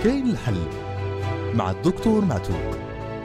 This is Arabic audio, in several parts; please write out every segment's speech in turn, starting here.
كاين الحل مع الدكتور معتوق.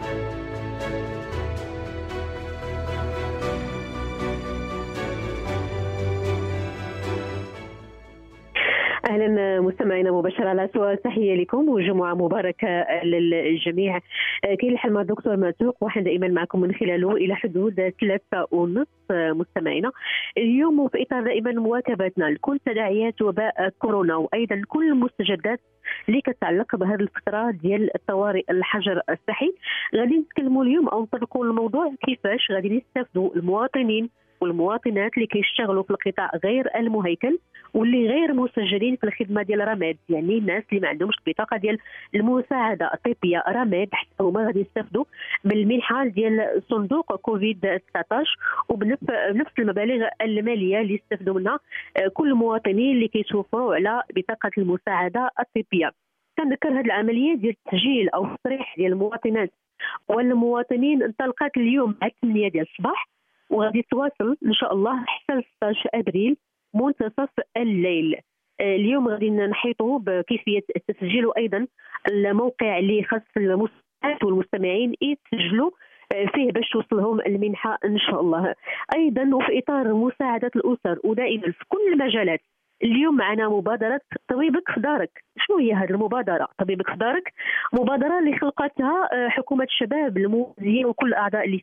اهلا مستمعينا مباشره على سؤال، تحيه لكم وجمعه مباركه للجميع. كاين الحل مع الدكتور معتوق، واحنا دائما معكم من خلاله الى حدود 3:30 مستمعينا. اليوم في اطار دائما مواكبتنا لكل تداعيات وباء كورونا، وايضا كل المستجدات اللي كتعلق بهذه الفتره ديال الطوارئ الحجر الصحي، غادي نتكلموا اليوم او نطرقوا الموضوع كيفاش غادي يستافدوا المواطنين والمواطنات اللي كيشتغلوا في القطاع غير المهيكل واللي غير مسجلين في الخدمه ديال رماد، يعني الناس اللي ما عندهمش بطاقه ديال المساعده الطبيه رماد، حتى هما غادي يستافدوا بالمنحه ديال صندوق كوفيد 19 وبنفس المبالغ الماليه اللي يستافدوا منها كل المواطنين اللي كيتوفروا على بطاقه المساعده الطبيه. كنذكر هذه العمليه ديال التسجيل او التصريح ديال المواطنات والمواطنين انطلقت اليوم على 8 ديال الصباح، وغادي تواصل ان شاء الله حتى 16 ابريل منتصف الليل. اليوم غادي نحيطوا بكيفيه التسجيل، وايضا الموقع اللي خاص المستمعين والمستمعين يتسجلوا فيه باش توصلهم المنحه ان شاء الله. ايضا وفي اطار مساعده الاسر ودائما في كل المجالات، اليوم معنا مبادره طبيبك في دارك. شنو هي هذه المبادره؟ طبيبك في دارك مبادره اللي خلقتها حكومه الشباب الموازيه وكل الاعضاء اللي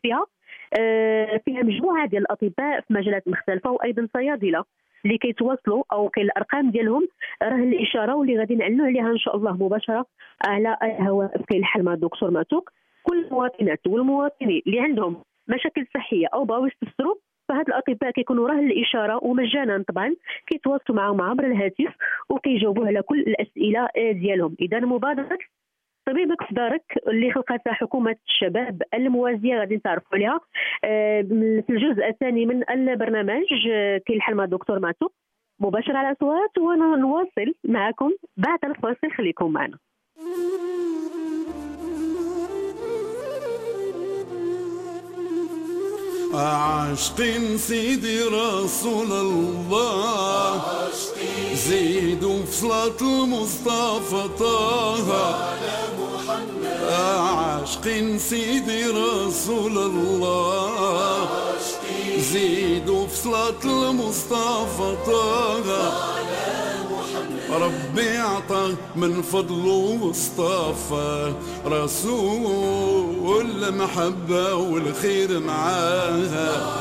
فيها مجموعه ديال الاطباء في مجالات مختلفه، وايضا صيادله اللي كيتواصلوا او كاين الارقام ديالهم راه الاشاره واللي غادي نعلنوا عليها ان شاء الله مباشره على الهواء في الحل مع الدكتور معتوق. كل المواطنات والمواطنين اللي عندهم مشاكل صحيه او بغاو يستفسروا، فهاد الاطباء كيكونوا راه الاشاره ومجانا طبعا، كيتواصلوا معهم عبر الهاتف وكيجاوبوا على كل الاسئله ديالهم. اذا مبادره طبيبك في دارك اللي خلقتها حكومة الشباب الموازية غادي نتعرفوا عليها في الجزء الثاني من البرنامج كاين الحل مع الدكتور معتوق مباشرة على صوت، وانا نواصل معكم بعد الفاصل، خليكم معنا. عاشقين سيدي رسول الله، زيدوا في صلاة المصطفى طه. عاشقين سيدي رسول الله، زيدوا في صلاة المصطفى طه. ربي عطى من فضله واصطفى رسول المحبة والخير معاها.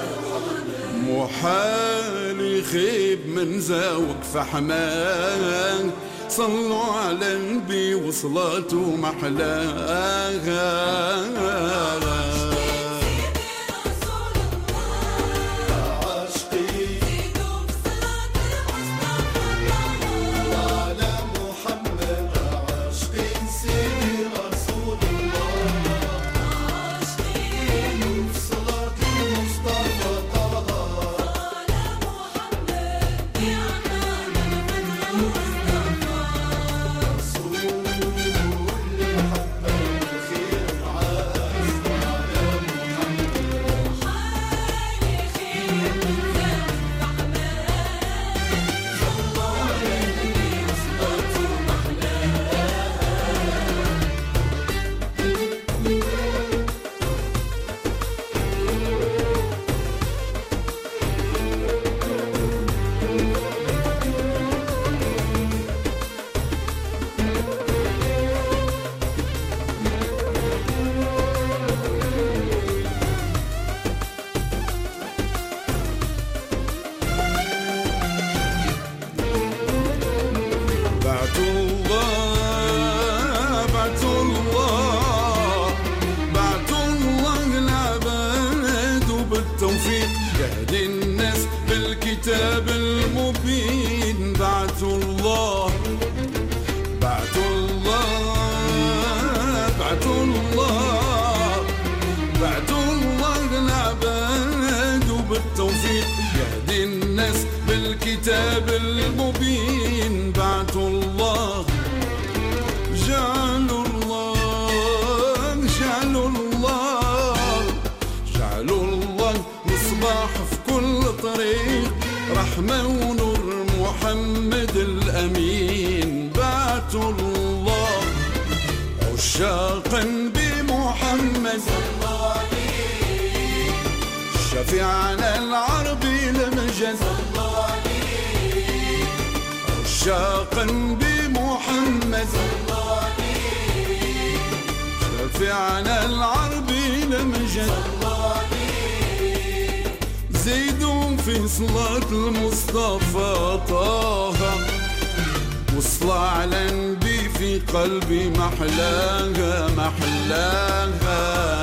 محال يخيب من زاوك فحمان، صلوا على النبي وصلاته محلاها. الكتاب المبين بعثوا الله، بعثوا الله، بعثوا الله، بعثوا الله العباد وبالتوفيق يهدي الناس بالكتاب المبين. بعثوا الله، جعلوا الله، جعلوا الله، جعلوا الله مصباح في كل طريق، رحمة ونور محمد الأمين. بعثوا الله. عشاقا بمحمد شفيعنا العربي لمجد عشاقا بمحمد شفيعنا العربي لمجد زيدوا في صلاة المصطفى طه والصلاة على النبي في قلبي محلاها محلاها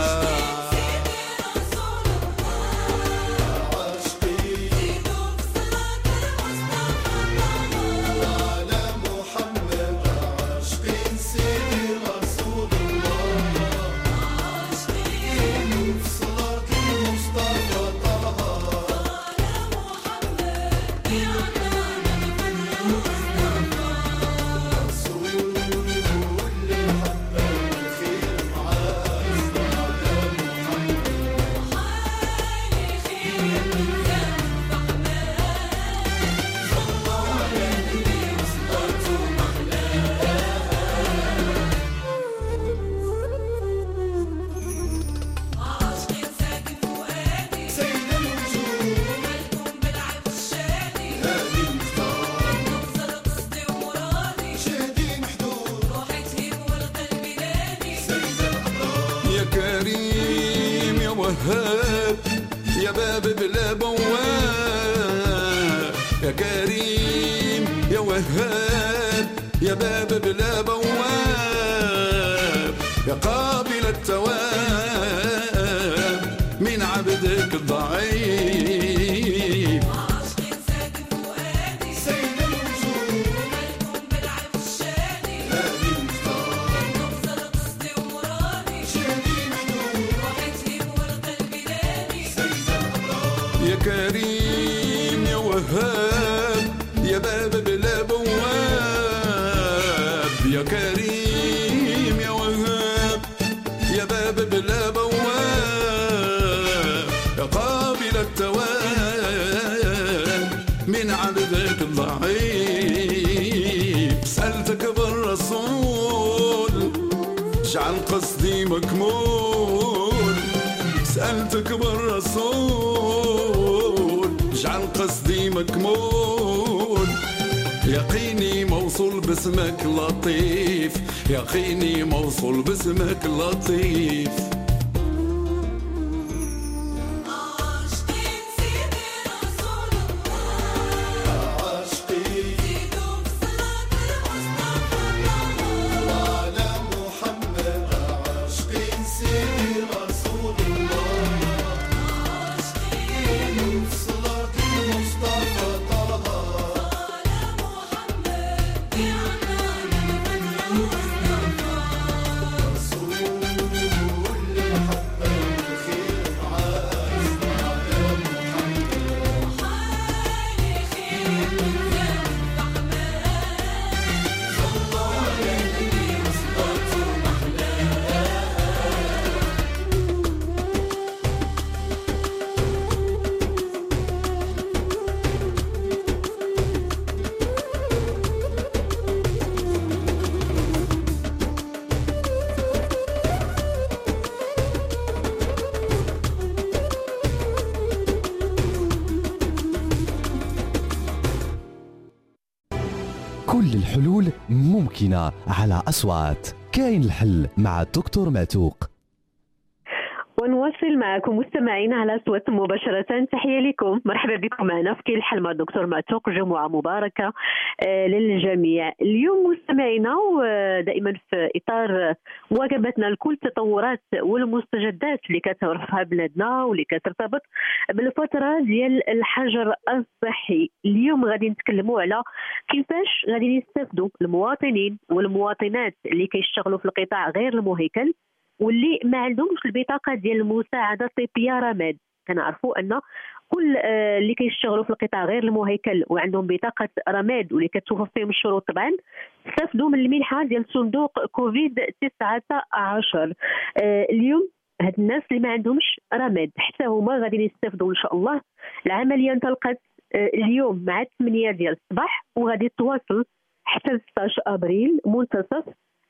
يا باب بلا بواب يا كريم يا وهاب يا باب بلا بواب يا قابل التواب من عبدك الضعيف عاشقين ساكن فؤادي سيد الوجود مالكم بالعب الشادي هادي المختار انتم زرق قصدي ومرادي شادي محدود روحتي والقلب نادي سيد الابرار يا كريم يا وهاب يا باب بلا بواب يا كريم يا وهاب يا باب بلا بواب يا قابل التواب من عبدك الضعيف سألتك بالرسول جعل قصدي مكمول سألتك بالرسول جعل قصدي مكمول يقيني موصول باسمك لطيف يقيني موصول باسمك لطيف عاشقين سيدي رسول الله عاشقين زيدوا بصلاة المصطفى على محمد عاشقين سيدي رسول الله عاشقين بصلاة المصطفى طه على محمد يا عنان البدر المصطفى رسول المحبة الخير عايز على محمد وحالي خير من ذنب فحمان صلى على النبي وصلاته محلاها كل الحلول ممكنة على أصوات. كاين الحل مع الدكتور معتوق. ونواصل معكم مستمعينا على صوت مباشرة. تحية لكم، مرحبا بكم معنا في كاين الحل مع الدكتور معتوق. جمعة مباركة للجميع. اليوم مستمعينا ودائما في إطار مواكبتنا لكل التطورات والمستجدات اللي كتعرفها بلادنا واللي كترتبط بالفترة ديال الحجر الصحي. اليوم غادي نتكلموا على كيفاش غادي يستافدوا المواطنين والمواطنات اللي كيشتغلوا في القطاع غير المهيكل واللي ما عندهمش البطاقه ديال المساعده الطبيه رماد. كنعرفوا ان كل اللي كيشتغلوا في القطاع غير المهيكل وعندهم بطاقه رماد واللي كتوفر فيهم الشروط طبعا استفدوا من المنحه ديال صندوق كوفيد 19. اليوم هاد الناس اللي ما عندهمش رماد حتى هما غادي يستافدوا ان شاء الله. العمليه انطلقت اليوم مع 8 ديال الصباح وغادي تواصل حتى 16 ابريل منتصف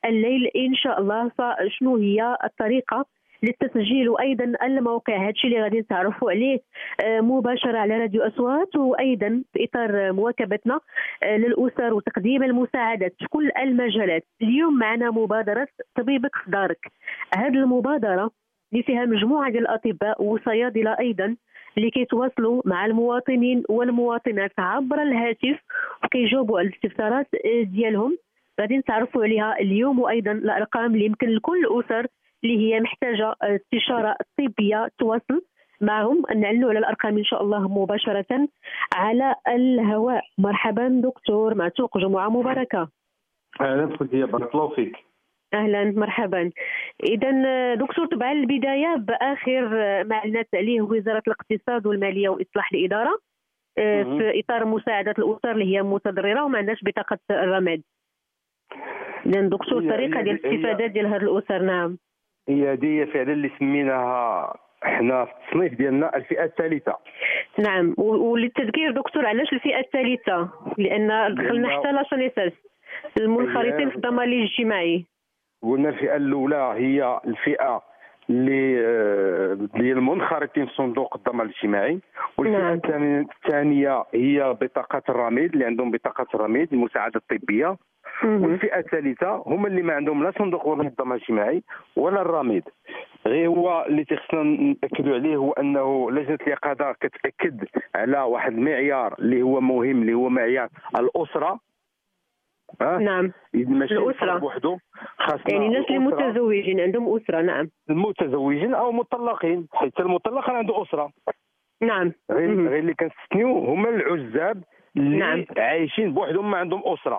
الليل ان شاء الله. فشنو هي الطريقه للتسجيل وايضا الموقع؟ هادشي اللي غادي نتعرفوا عليه مباشره على راديو اصوات، وايضا في اطار مواكبتنا للاسر وتقديم المساعدات في كل المجالات. اليوم معنا مبادره طبيبك في دارك. هذه المبادره اللي فيها مجموعه ديال الاطباء وصيادله ايضا اللي كيتواصلوا مع المواطنين والمواطنات عبر الهاتف وكيجاوبوا على الاستفسارات ديالهم. غادي نتعرفوا عليها اليوم، وايضا الارقام اللي يمكن لكل الاسر اللي هي محتاجه استشاره طبيه تواصل معهم. نعلنوا على الارقام ان شاء الله مباشره على الهواء. مرحبا دكتور معتوق، جمعه مباركه. اهلا خوتي، بارك الله فيك. اهلا مرحبا. اذا دكتور، طبعا البدايه باخر ما اعلنت عليه وزاره الاقتصاد والماليه واصلاح الاداره في اطار مساعده الاسر اللي هي متضرره وما عندهاش بطاقه الرماد. اذا دكتور، الطريقه ديال الاستفاده ديال هذه الاسر. نعم، هي هذه فعلا اللي سميناها حنا في التصنيف ديالنا الفئه الثالثه. نعم، وللتذكير دكتور، علاش الفئه الثالثه؟ لان دخلنا حتى لا سونيساس المنخرطين في الضمان الاجتماعي. قلنا الفئه الاولى هي الفئه اللي ديال المنخرطين في صندوق الضمان الاجتماعي، والفئه الثانيه هي بطاقه الرميد اللي عندهم بطاقه الرميد المساعده الطبيه، والفئه الثالثه هما اللي ما عندهم لا صندوق الضمان الاجتماعي ولا الرميد. غير هو اللي تخصنا ناكدوا عليه هو انه لجنه اليقظه كتاكد على واحد المعيار اللي هو مهم، اللي هو معيار الاسره. نعم، ماشي الاسره بوحدو، خاصنا يعني الناس اللي متزوجين عندهم اسره. نعم، المتزوجين او مطلقين، حيت المطلق عنده اسره. نعم، غير اللي كنستثنيو هما العزاب اللي عايشين بوحدهم ما عندهم اسره.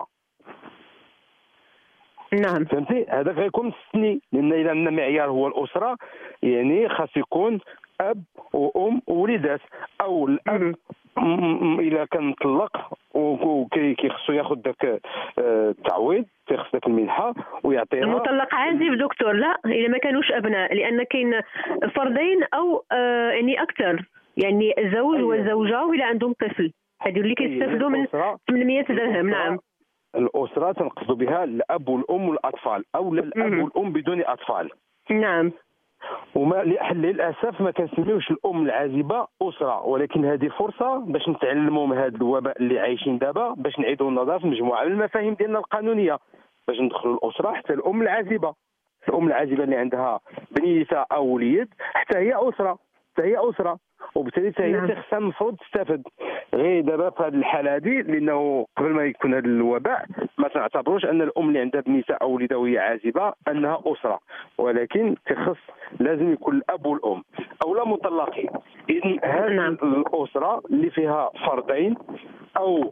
نعم، فهمتي؟ هذاك غيكون مستثني، لان اذا عندنا معيار هو الاسره، يعني خاص يكون اب وام ووليدات، او الاب اذا كان مطلق وكيخصو ياخذ ذاك التعويض، تيخص ذاك المنحه ويعطيها. المطلق عازب دكتور، لا اذا ما كانوش ابناء، لان كاين فردين او يعني اكثر، يعني الزوج والزوجه ولا عندهم طفل، هذو اللي كيستافدوا من 800 درهم. نعم، الاسره تنقصد بها الاب والام والاطفال، او الاب والام بدون اطفال. نعم، وما للاسف ما كنسميوش الام العازبه اسره، ولكن هذه فرصه باش نتعلموا من هذا الوباء اللي عايشين دابا، باش نعيدوا النظر في مجموعه من المفاهيم ديالنا القانونيه، باش ندخلوا الاسره حتى الام العازبه. الام العازبه اللي عندها بنيته او وليد حتى هي اسره، حتى هي اسره، وبالتالي حتى هي خصها المفروض تستافد. غير دابا في هذه الحاله هذه، لانه قبل ما يكون هذا الوباء ما تعتبروش ان الام اللي عندها بنيته او وليده وهي عازبه انها اسره، ولكن تخص لازم يكون الاب والام او لا مطلقين. اذن هذه الاسره اللي فيها فردين او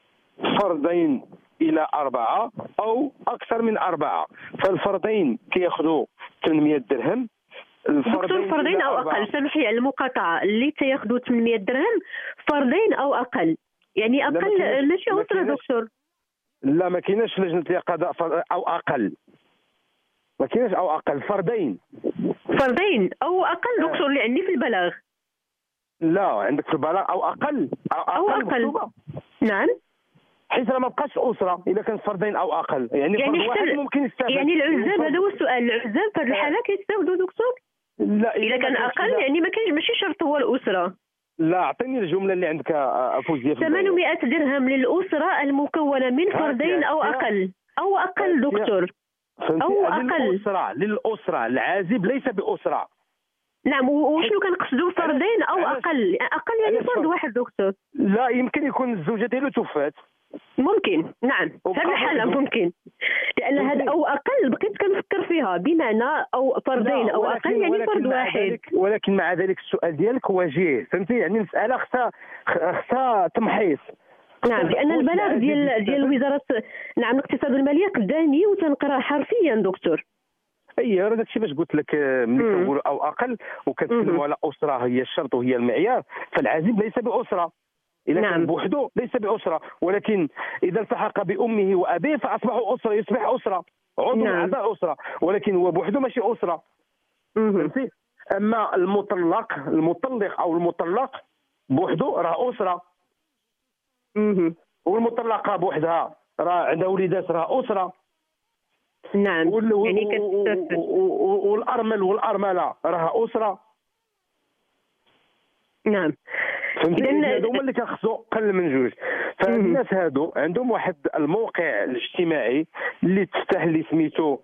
فردين الى 4 او اكثر من 4، فالفردين كياخذوا 800 درهم. دكتور، فردين او اقل، سامحي على المقاطعه، اللي تياخذوا 800 درهم فردين او اقل، يعني اقل ماشي اسره دكتور. لا، ما كايناش لجنه اليقظه او اقل، ما كايناش او اقل، فردين او اقل دكتور، اللي عندي في البلاغ. لا، عندك في البلاغ او اقل او اقل. نعم، حيت ما بقاش اسره اذا كان فردين او اقل، يعني فرد واحد ممكن يستافد. يعني العزاب، هذا هو السؤال، العزاب في هذه الحاله كيستافدوا دكتور؟ لا، اذا كان اقل يعني ما كاينش، ماشي شرط هو الاسره. لا، اعطيني الجمله اللي عندك فوزيه. 800 درهم للاسره المكونه من فردين او اقل. او اقل دكتور، او اقل. للاسره العازب ليس باسره. نعم، وشنو كنقصدوا فردين او اقل؟ اقل يعني فرد واحد دكتور. لا، يمكن يكون الزوجه ديالو توفات. ممكن، نعم، في هذه الحاله ممكن، لان هذا او اقل بقيت كنفكر فيها بمعنى او فردين او اقل يعني فرد واحد. ولكن مع ذلك السؤال ديالك وجيه، فهمتي؟ يعني المساله خصها تمحيص. نعم، لان البلاغ ديال وزاره الاقتصاد والماليه قدامي وتنقرا حرفيا دكتور. اي، هذا الشيء باش قلت لك، ملي كنقولوا او اقل وكنتكلموا على اسره هي الشرط وهي المعيار، فالعازب ليس باسره. إذا كان بوحده ليس بأسرة، ولكن إذا التحق بأمه وأبيه فأصبحوا أسرة، يصبح أسرة، عضو من أعضاء أسرة، ولكن هو بوحده ماشي أسرة. فهمتي؟ أما المطلق أو المطلق بوحده راه أسرة. والمطلقة بوحدها راه عندها وليدات راه أسرة. نعم يعني كتستفد. والارمل والارمله راه اسره. نعم فهمتي؟ إذن- هادو هما اللي كنخصو قل من جوج. فهاد الناس هادو عندهم واحد الموقع الاجتماعي اللي تفتح اللي سميتو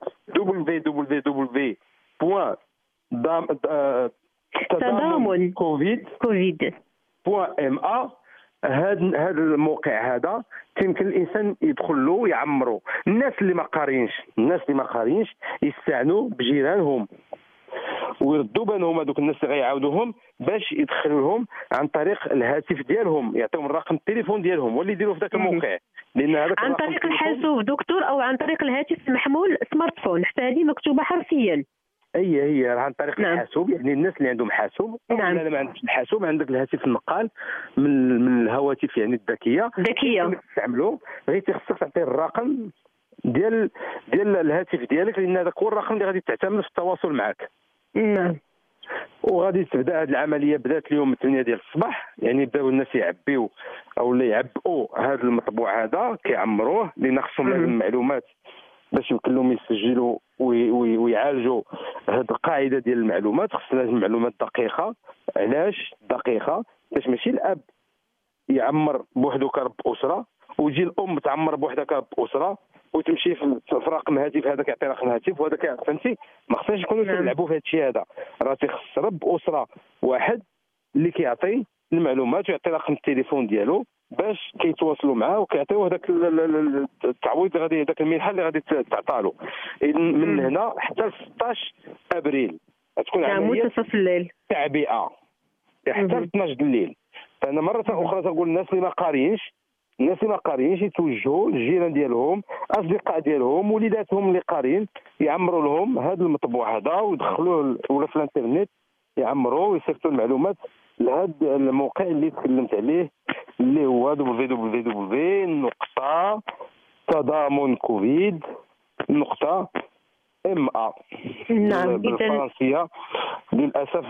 تضامن كوفيد كوفيد. .ma. هذا الموقع هذا يمكن الانسان يدخل له يعمرو. الناس اللي ما قارينش يستعنوا بجيرانهم ويردوا بالهم هذوك الناس اللي غيعاودوهم باش يدخلوا لهم عن طريق الهاتف ديالهم، يعطيهم الرقم التليفون ديالهم واللي يديروا في ذاك الموقع. لان هذاك عن الرقم طريق التليفون- الحاسوب دكتور او عن طريق الهاتف المحمول سمارت فون، حتى هذه مكتوبه حرفيا. هي عن طريق نعم. الحاسوب. يعني الناس اللي عندهم حاسوب أو نعم. لا ما عندكش الحاسوب عندك الهاتف النقال من الهواتف يعني الذكيه ذكيه. تستعملوا غير خصك تعطي الرقم ديال الهاتف ديالك، لان هذاك هو الرقم اللي غادي تعتمد في التواصل معك. نعم وغادي تبدا هذه العمليه. بدات اليوم 8 ديال الصباح، يعني بداو الناس يعبيو او اللي يعبئوا هذا المطبوع هذا كيعمروه، لان خصهم لازم المعلومات باش يمكن لهم يسجلوا ويعالجوا هذه القاعده ديال المعلومات. خص لازم معلومات دقيقه. علاش دقيقه؟ باش ماشي الاب يعمر بوحدو كرب اسره ويجي الام تعمر بوحدها كرب اسره وتمشي في رقم هاتف هذاك يعطي رقم هاتف وهذاك. فهمتي؟ ما خصناش نكونوا نلعبوا في هذا الشيء هذا. راه تيخص رب اسره واحد اللي كيعطي المعلومات ويعطي رقم التليفون ديالو باش كيتواصلوا معاه وكيعطيوه هذاك التعويض اللي غادي هذاك المنحه اللي غادي تعطى له. من هنا حتى 16 ابريل تكون نعم عمليه منتصف الليل. تعبئه حتى 12 الليل. فانا مره اخرى تنقول الناس اللي ما قاريينش يتوجهوا للجيران ديالهم، اصدقاء ديالهم، وليداتهم اللي قاريين يعمروا لهم هذا المطبوع هذا ويدخلوه ولا في الانترنت يعمروه ويصيفطوا المعلومات لهذا الموقع اللي تكلمت عليه اللي هو www.tadamoncovid.ma. نعم بالفرنسيه للاسف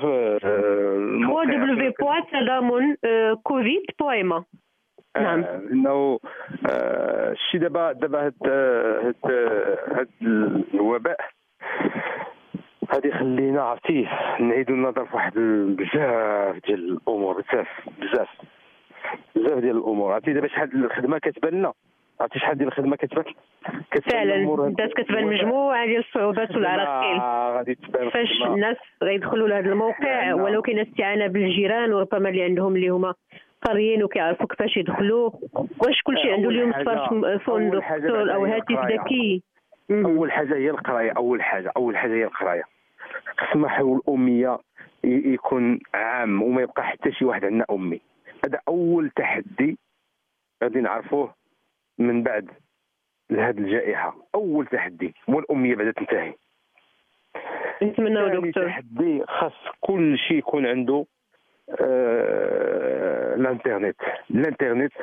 www.tadamoncovid.ma. نعم انه الشيء دابا هاد الوباء هذه خلينا عرفتيه نعيدوا النظر في واحد بزاف ديال الامور. بزاف ديال الامور. عرفتي دابا شحال الخدمه كتبان لنا. عرفتي شحال ديال الخدمه كتبان فعلا بدات كتبان مجموعه ديال الصعوبات والعراقيل غادي تبان فاش الخدمة. الناس غيدخلوا لهذا الموقع، ولو كاين استعانه بالجيران وربما اللي عندهم اللي هما قاريين وكيعرفوا كيفاش يدخلوا. واش كلشي عنده اليوم سمارت فون دكتور او هاتف ذكي؟ اول حاجه هي القرايه. اول حاجه هي القرايه. خص محو الاميه يكون عام وما يبقى حتى شي واحد عندنا امي. هذا اول تحدي غادي نعرفوه من بعد هذه الجائحه. اول تحدي هو الاميه بعدا تنتهي. نتمنى ثاني دكتور. تحدي خاص كل شيء يكون عنده الانترنت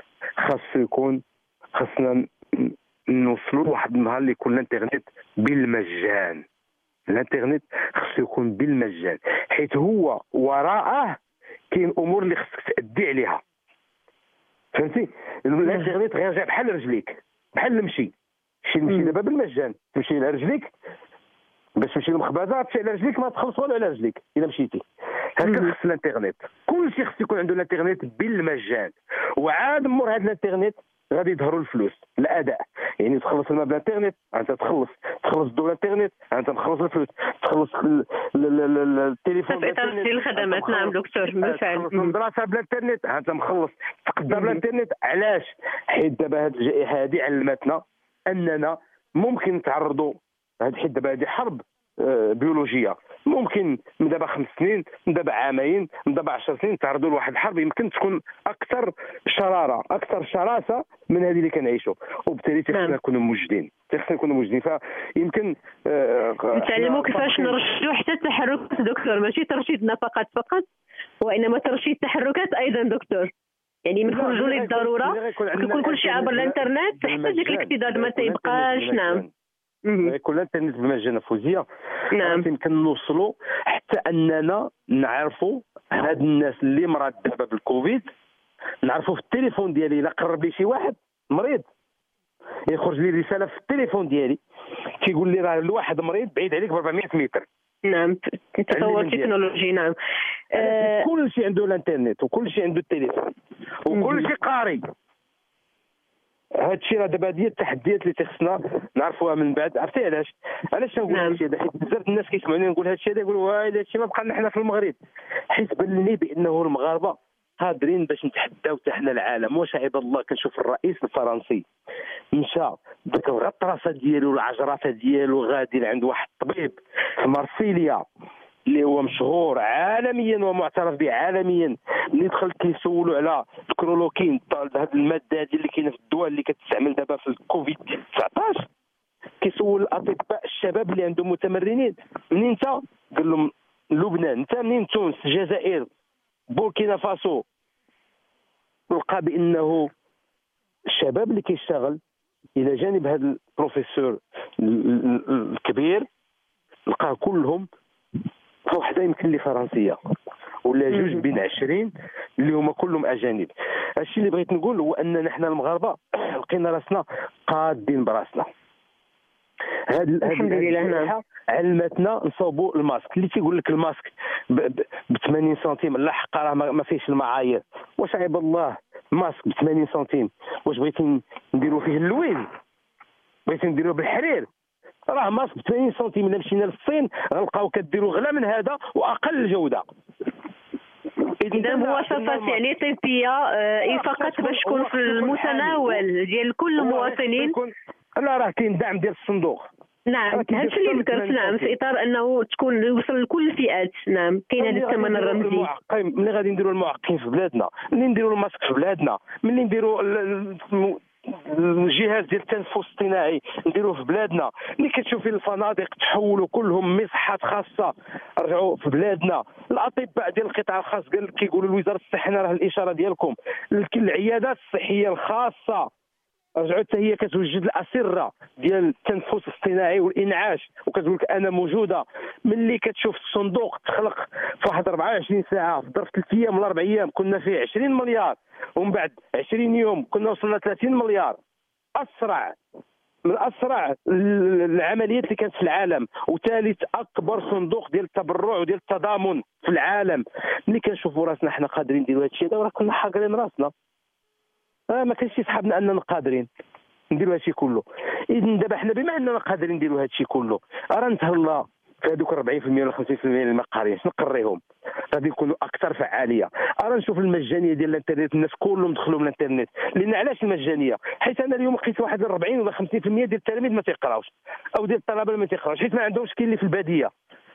خاصنا نوصلوا لواحد النهار اللي يكون الانترنت بالمجان. الانترنت خاصو يكون بالمجان حيت هو وراءه كاين امور اللي خصك تأدي عليها. فهمتي؟ الانترنت غيرجع بحال رجليك، بحال المشي. المشي دابا بالمجان، تمشي على رجليك باش تمشي للمخبزه تمشي على رجليك ما تخلص والو على رجليك الا مشيتي. هكا خص الانترنت. كل شيء خص يكون عنده الانترنت بالمجان. وعاد مور هذا الانترنت غادي يظهروا الفلوس الاداء. يعني تخلص الماء بالانترنت انت تخلص الضوء بالانترنت انت تخلص الفلوس، تخلص التليفون في اطار ديال الخدمات. نعم دكتور بالفعل. تخلص المدرسه بالانترنت انت مخلص، تقدر بالانترنت. علاش؟ حيت دابا هذه الجائحه هذه علمتنا اننا ممكن نتعرضوا حيت دابا هذه حرب بيولوجيه. ممكن من دابا 5 سنين، من دابا عامين، من دابا 10 سنين تعرضوا لواحد الحرب يمكن تكون اكثر شراره، اكثر شراسه من هذه اللي كنعيشوا. وبالتالي خصنا نكونوا موجودين. فيمكن نتعلموا كيفاش نرشدوا حتى التحركات دكتور، ماشي ترشيد نفقات فقط وانما ترشيد تحركات ايضا دكتور. يعني نخرجوا للضروره ويكون كل شيء عبر الانترنت حتى ديك الاكتضاد ما تيبقاش. نعم يكون الانترنت بمجان فوزيه. نعم يمكن نوصلوا حتى اننا نعرفوا هاد الناس اللي مرض دابا بالكوفيد، نعرفوا في التليفون ديالي الا قرب لي شي واحد مريض يخرج لي رساله في التليفون ديالي كيقول لي راه الواحد مريض بعيد عليك ب 400 متر. نعم تطور اللي التكنولوجي. نعم كل شيء عنده الانترنت وكل شيء عنده التليفون وكل شيء قاري. هذا الشيء راه دابا هذه التحديات اللي تخصنا نعرفوها من بعد. عرفتي علاش نقول هذا الشيء هذا؟ حيت بزاف الناس كيسمعوني نقول هذا الشيء هذا يقولوا واي هذا الشيء ما بقى لنا حنا في المغرب. حيت بان لي بانه المغاربه قادرين باش نتحداو حتى حنا العالم. واش عباد الله كنشوف الرئيس الفرنسي مشى ديك الغطرسه ديالو العجرفه ديالو غادي لعند واحد الطبيب في مارسيليا اللي هو مشهور عالميا ومعترف به عالميا. اللي دخل كيسولوا على الكرولوكين هذه الماده هذه اللي كاينه في الدواء اللي كتستعمل دابا في الكوفيد 19. كيسول الاطباء الشباب اللي عندهم متمرنين منين انت؟ قال لهم لبنان. انت منين؟ تونس، الجزائر، بوركينا فاسو. لقى بانه الشباب اللي كيشتغل الى جانب هذا البروفيسور الكبير لقاه كلهم وحده يمكن لي فرنسيه ولا جوج بين 20 اللي هما كلهم اجانب. الشيء اللي بغيت نقول هو اننا حنا المغاربه لقينا راسنا قادين براسنا. الحمد لله. علمتنا نصوبوا الماسك. اللي تيقول لك الماسك ب 80 سنتيم لا حق راه ما فيهش المعايير. واش عيب الله ماسك ب 80 سنتيم؟ واش بغيتي نديروا فيه اللويل؟ بغيتي نديروه بالحرير؟ راه ماسك ب 80 سنتيم الا مشينا للصين غنلقاو كديروا غلا من هذا واقل جوده. اذا مواصفات يعني طبيه فقط باش تكون في المتناول ديال كل المواطنين. لا راه كاين دعم ديال الصندوق. نعم هذا الشيء اللي ذكرت. نعم في اطار انه تكون يوصل لكل الفئات. نعم كاين هذا الثمن الرمزي. ملي غادي نديروا المعقين في بلادنا، ملي نديروا الماسك في بلادنا، ملي نديروا الجهاز ديال التنفس الاصطناعي نديروه في بلادنا، ملي كتشوفي الفنادق تحولوا كلهم مصحات خاصه رجعوا في بلادنا، الاطباء ديال القطاع الخاص كيقولوا لوزاره الصحه راه الاشاره ديالكم، العيادات الصحيه الخاصه رجعوا حتى هي كتوجد الاسره ديال التنفس الاصطناعي والانعاش وكتقول لك انا موجوده. ملي كتشوف الصندوق تخلق في واحد 24 ساعه في ظرف 3 ايام ولا 4 ايام كنا فيه 20 مليار، ومن بعد 20 يوم كنا وصلنا 30 مليار. اسرع من اسرع العمليات اللي كانت في العالم، وثالث اكبر صندوق ديال التبرع وديال التضامن في العالم. ملي كنشوفوا راسنا حنا قادرين نديروا هذا الشيء هذا راه كنا حاقرين راسنا. ما كاينش شي صحابنا اننا قادرين نديروا هادشي كله. اذا دابا حنا بما اننا قادرين نديروا هادشي كله راه نتهلا في هذوك 40% ولا 50% اللي ما قاريينش نقريهم غادي يكونوا اكثر فعاليه. راه نشوف المجانيه ديال الانترنت، الناس كلهم دخلوا من الانترنت. لان علاش المجانيه؟ حيت انا اليوم لقيت واحد 40 ولا 50% ديال التلاميذ ما تيقراوش او ديال الطلبه ما تيقراوش حيت ما عندهمش. كاين اللي في الباديه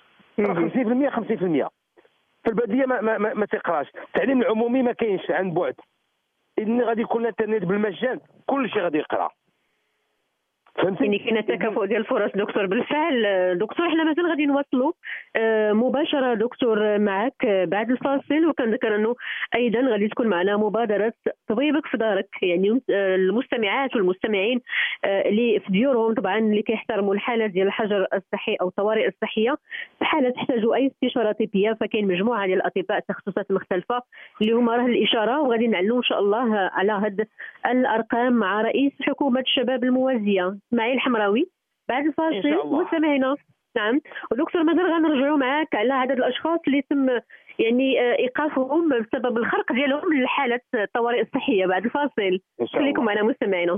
50% في الباديه ما تيقراش. التعليم العمومي ما كاينش عن بعد. إذن غادي يكون الانترنت بالمجان كل شيء غادي يقرا. فهمتني كاين تكافؤ ديال الفرص دكتور. بالفعل دكتور حنا مازال غادي نواصلوا مباشره دكتور معك بعد الفاصل، وكنذكر انه ايضا غادي تكون معنا مبادره طبيبك في دارك، يعني المستمعات والمستمعين اللي في ديورهم طبعا اللي كيحترموا الحاله ديال الحجر الصحي او الطوارئ الصحيه، في حاله تحتاجوا اي استشاره طبيه فكاين مجموعه ديال الاطباء تخصصات مختلفه اللي هما راه الاشاره، وغادي نعلنوا ان شاء الله على هاد الارقام مع رئيس حكومه الشباب الموازيه اسماعيل حمراوي بعد الفاصل مستمعينا. نعم ودكتور مازال غنرجعوا معك على عدد الاشخاص اللي تم يعني ايقافهم بسبب الخرق ديالهم لحاله الطوارئ الصحيه بعد الفاصل. خليكم معنا مستمعينا.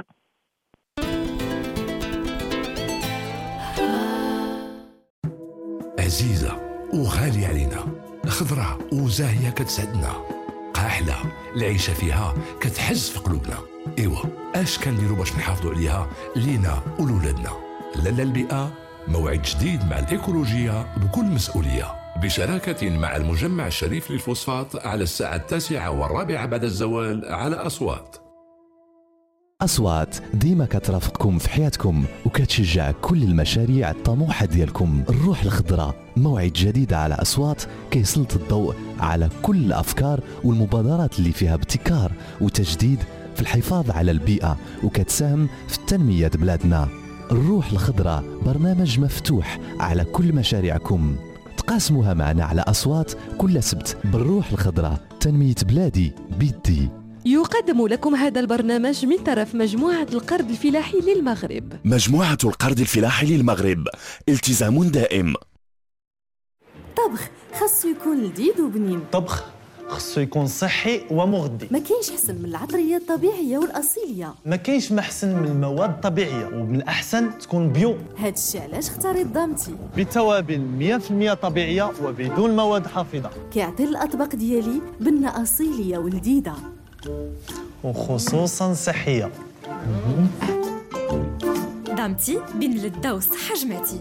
عزيزه وغاليه علينا، خضره وزاهيه كتسعدنا، قاحله العيشه فيها كتحز في قلوبنا. ايوا اش كنديروا باش نحافظوا عليها لينا ولولادنا؟ لالا البيئه موعد جديد مع الايكولوجيه بكل مسؤوليه، بشراكه مع المجمع الشريف للفوسفات على الساعه 9:15 بعد الزوال على أصوات. أصوات ديما كترافقكم في حياتكم وكتشجع كل المشاريع الطموحة ديالكم. الروح الخضراء موعد جديد على أصوات كيسلط الضوء على كل الأفكار والمبادرات اللي فيها ابتكار وتجديد في الحفاظ على البيئة وكتساهم في تنمية بلادنا. الروح الخضراء برنامج مفتوح على كل مشاريعكم، تقاسموها معنا على أصوات كل سبت بالروح الخضراء. تنمية بلادي بيدي. يقدم لكم هذا البرنامج من طرف مجموعة القرض الفلاحي للمغرب. مجموعة القرض الفلاحي للمغرب، التزام دائم. طبخ خاصو يكون لذيذ وبنين. طبخ خاصو يكون صحي ومغذي. ما كاينش حسن من العطريه الطبيعيه والاصيليه. ما كاينش محسن من المواد الطبيعيه، ومن الاحسن تكون بيو. هاد الشيء علاش اختاريت ضامتي بتوابل 100% طبيعيه وبدون مواد حافظه. كيعطي الاطباق ديالي بنه اصيليه ولذيذه وخصوصا صحيه. ضامتي بين اللذة والصحة جمعتي.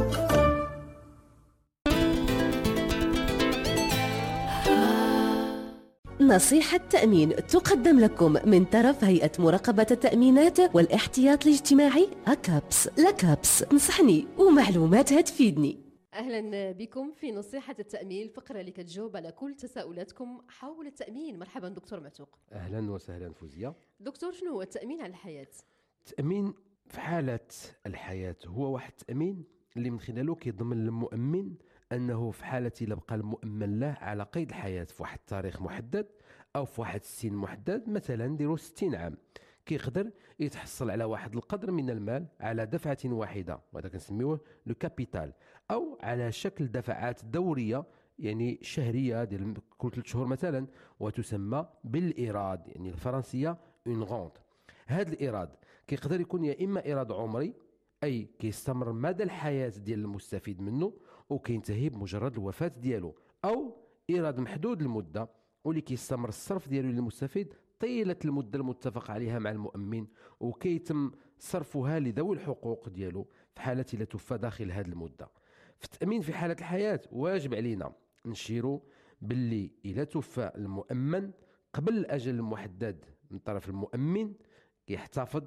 نصيحة تأمين تقدم لكم من طرف هيئة مراقبة التأمينات والاحتياط الاجتماعي أكابس. لكابس تنصحني ومعلوماتها تفيدني. أهلا بكم في نصيحة التأمين، الفقرة اللي كتجاوب على كل تساؤلاتكم حول التأمين. مرحبا دكتور معتوق. أهلا وسهلا فوزية. دكتور، شنو هو التأمين على الحياة؟ التأمين في حالة الحياة هو واحد التأمين اللي من خلاله كيضمن المؤمن أنه في حالة إلا بقى المؤمن له على قيد الحياة في واحد التاريخ محدد أو في واحد السن محدد، مثلا نديرو 60 عام، كيقدر يتحصل على واحد القدر من المال على دفعة واحدة، وهذا كنسميوه لو كابيتال، أو على شكل دفعات دورية يعني شهرية ديال كل 3 شهور مثلا، وتسمى بالإيراد، يعني الفرنسية اون غونت. هذا الإيراد كيقدر يكون يا إما إيراد عمري، أي كيستمر مدى الحياة ديال المستفيد منه وكينتهي بمجرد الوفاة ديالو، أو إيراد محدود المدة واللي كيستمر الصرف ديالو للمستفيد طيلة المدة المتفق عليها مع المؤمن، وكيتم صرفها لذوي الحقوق ديالو في حالة لا توفى داخل هذه المدة. في التأمين في حالة الحياة واجب علينا نشيروا باللي إلا توفى المؤمن قبل الأجل المحدد من طرف المؤمن كيحتفظ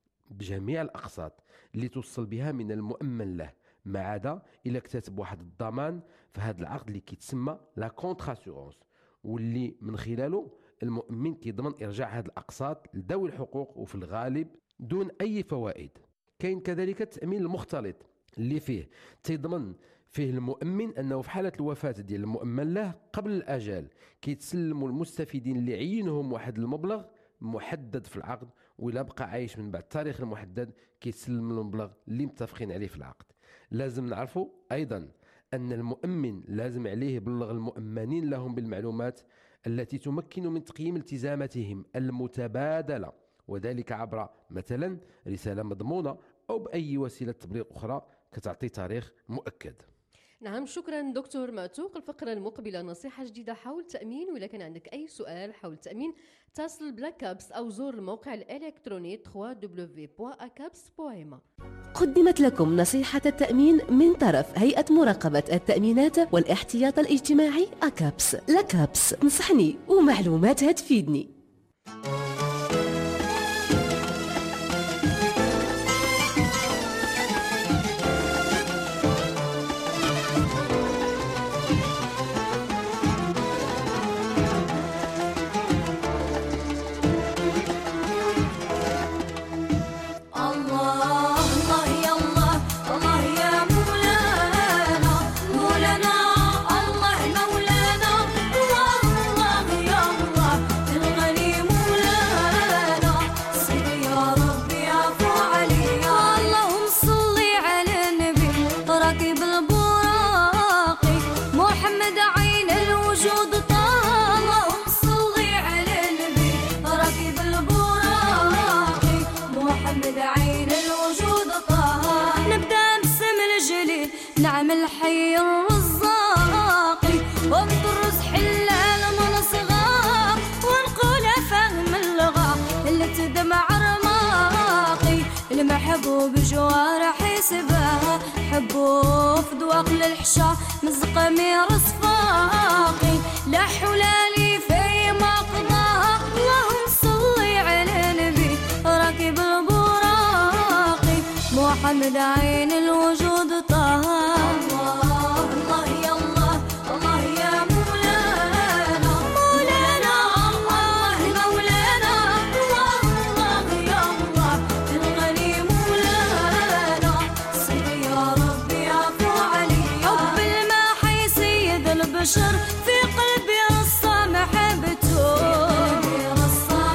بجميع الأقساط اللي توصل بها من المؤمن له، ما عدا إلا اكتسب واحد الضمان في هذا العقد اللي كيتسمى لا كونتراسيورونس، واللي من خلاله المؤمن كيضمن إرجاع هذه الأقساط لذوي الحقوق وفي الغالب دون أي فوائد. كاين كذلك التأمين المختلط اللي تيضمن فيه المؤمن أنه في حالة الوفاة ديال المؤمن له قبل الأجل كيتسلموا المستفيدين اللي عينهم واحد المبلغ محدد في العقد، وإلا بقى عايش من بعد التاريخ المحدد كيتسلم المبلغ اللي متفقين عليه في العقد. لازم نعرفوا أيضا أن المؤمن لازم عليه يبلغ المؤمنين لهم بالمعلومات التي تمكن من تقييم التزاماتهم المتبادلة، وذلك عبر مثلا رسالة مضمونة أو بأي وسيلة تبليغ أخرى كتعطي تاريخ مؤكد. نعم، شكرا دكتور معتوق. الفقرة المقبلة نصيحة جديدة حول التأمين، وإذا كان عندك أي سؤال حول التأمين اتصل بلاكابس أو زور الموقع الإلكتروني www.acabs.ma. قدمت لكم نصيحة التأمين من طرف هيئة مراقبة التأمينات والاحتياط الاجتماعي أكابس. لكابس تنصحني ومعلوماتها تفيدني. نعمل حي الرزاقي وندرس حلال من صغار ونقول فهم اللغة اللي تدمع رماقي. المحبوب جوارح سباها حبوه في دواق للحشا مزقمير صفاقي. لا حول لي في مقضاها اللهم صلي على نبي راكب البراقي محمد عين الوجود طه. في قلبي رصة محبته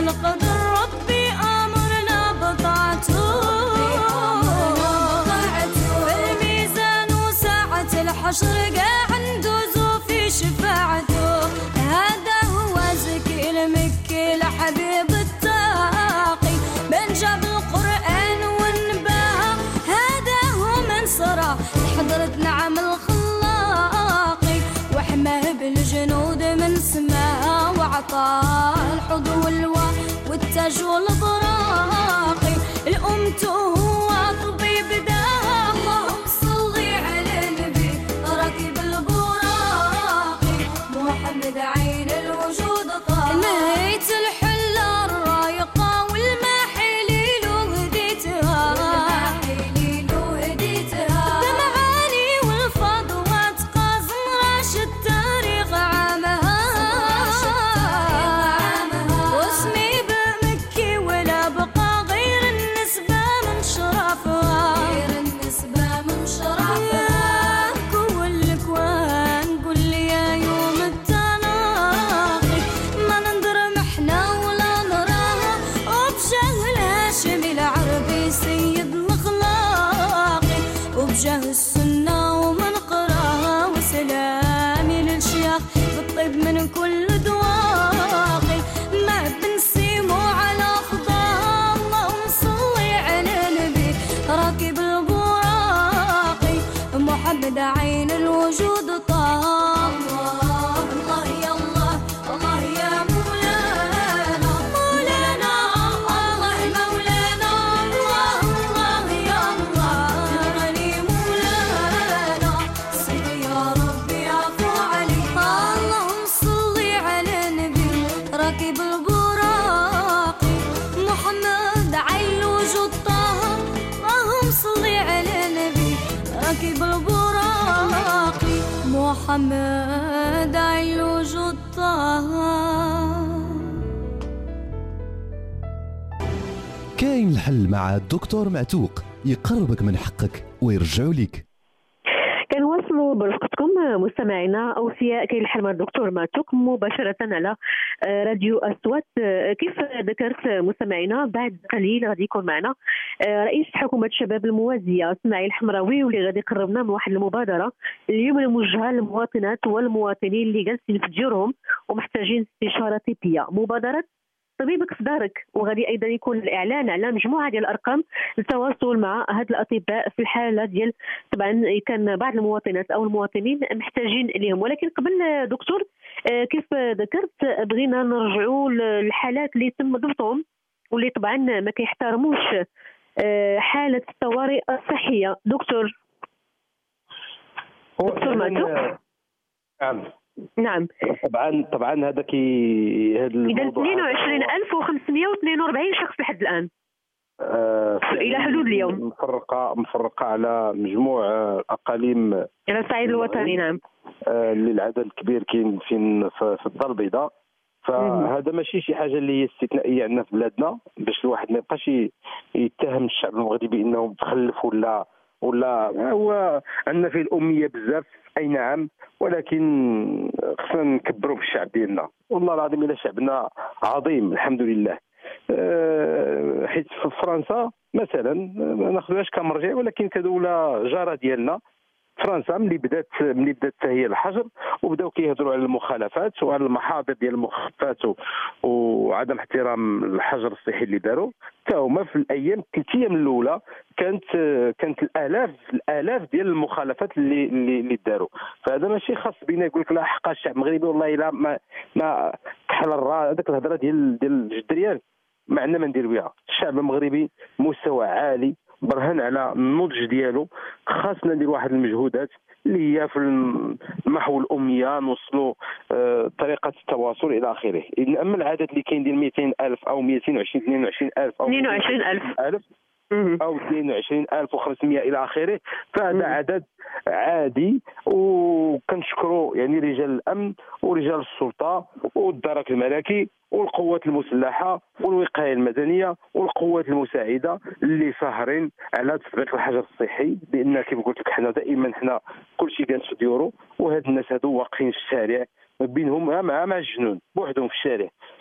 القدر ربي أمرنا بطاعته الميزان وساعة الحشر قاع ندوزو في شفاعته هذا هو زكي المكي لحبيب التاقي من جاب القرآن والنباهة هذا هو من صرا حضرة نعم الخلاقي وحماه بالجنود من سماها وعطاه الحظ والتاج والبراقي الأمته هو طبيب داها اللهم صلي على النبي راكب البراقي محمد عين الوجود طه نهيت الحلة الرايقة والماحليل وهديتها بمعاني والفضوات قاسم راشد تاريخ عامها واسمي بمكي ولا بقى غير النسبة من شرفها كل الكوان قل لي يا يوم التلاقي ما ننظر محنا ولا نراها وبجاه الهاشمي العربي سيد الأخلاقي وبجاه السنة ومن قراها وسلامي للشيخ بالطيب من كل دواقي ما بنسيمو على خطاها اللهم صلي على نبي راكب البراقي محمد عين الوجود طه الله يا الله الله يا مولانا مولانا الله مولانا الله يا الله الغني مولانا سيدي يا ربي عفو عليك اللهم صلي على نبي راكب البراقي محمد عين الوجود طه اللهم صلي على نبي راكب البراقي محمد عين الوجود طه كاين الحل مع الدكتور معتوق يقربك من حقك ويرجعوا لك. كنواصلوا برفقتكم مستمعينا اوفياء كاين الحل مع الدكتور معتوق مباشره على راديو اصوات. كيف ذكرت مستمعينا بعد قليل غادي يكون معنا رئيس حكومه الشباب الموازيه اسماعيل الحمراوي واللي غادي يقربنا من واحد المبادره اليوم الموجهه للمواطنات والمواطنين اللي جالسين في ديورهم ومحتاجين استشاره طبيه. مبادره طبيبك في دارك وغادي ايضا يكون الاعلان على مجموعه ديال الارقام للتواصل مع هاد الاطباء في الحاله ديال طبعا كان بعض المواطنات او المواطنين محتاجين لهم. ولكن قبل دكتور كيف ذكرت بغينا نرجعوا للحالات اللي تم ضبطهم واللي طبعا ما كيحترموش حاله الطوارئ الصحيه. دكتور معتوق نعم طبعا هذا هذا الموضوع 22542 شخص لحد الان الى حدود اليوم مفرقه على مجموع اقاليم على الصعيد الوطني. نعم اللي العدد الكبير كاين في الدار البيضاء. فهذا ماشي شي حاجه اللي هي استثنائيه عندنا في بلادنا باش الواحد ما يبقاش يتهم الشعب المغربي بانه متخلف ولا هو عندنا فيه الاميه بزاف. اي نعم ولكن خصنا نكبروا في الشعب ديالنا. والله العظيم الى شعبنا عظيم الحمد لله. حيت في فرنسا مثلا ما ناخذوهاش كمرجع ولكن كدوله جاره ديالنا فرنسا ملي بدات هي الحجر وبداو كيهضروا على المخالفات وعلى المحاضر ديال المخالفات وعدم احترام الحجر الصحي اللي داروا. حتى هما في الايام 3 ايام الاولى كانت الالاف ديال المخالفات اللي داروا. فهذا ماشي خاص بينا يقول لك لا حق الشعب المغربي والله الا ما كحل هذاك الهضره ديال الجدريان ما عندنا ما ندير بها. الشعب المغربي مستوى عالي برهن على النضج ديالو. خاصنا ندير واحد المجهودات اللي هي في محو الاميه نوصلوا طريقه التواصل الى اخره. اما العدد اللي كاين ديال 200,000 او 220 220,000 او 22,000 او 22,500 الى اخره فهذا عدد عادي. وكنشكروا يعني رجال الامن ورجال السلطه والدرك الملكي والقوات المسلحه والوقايه المدنيه والقوات المساعده اللي ساهرين على تطبيق الحجر الصحي. لان كيف قلت لك حنا دائما كلشي جالس في ديورو وهاد الناس هادو واقفين في الشارع بينهم مع الجنون بوحدهم في الشارع. ما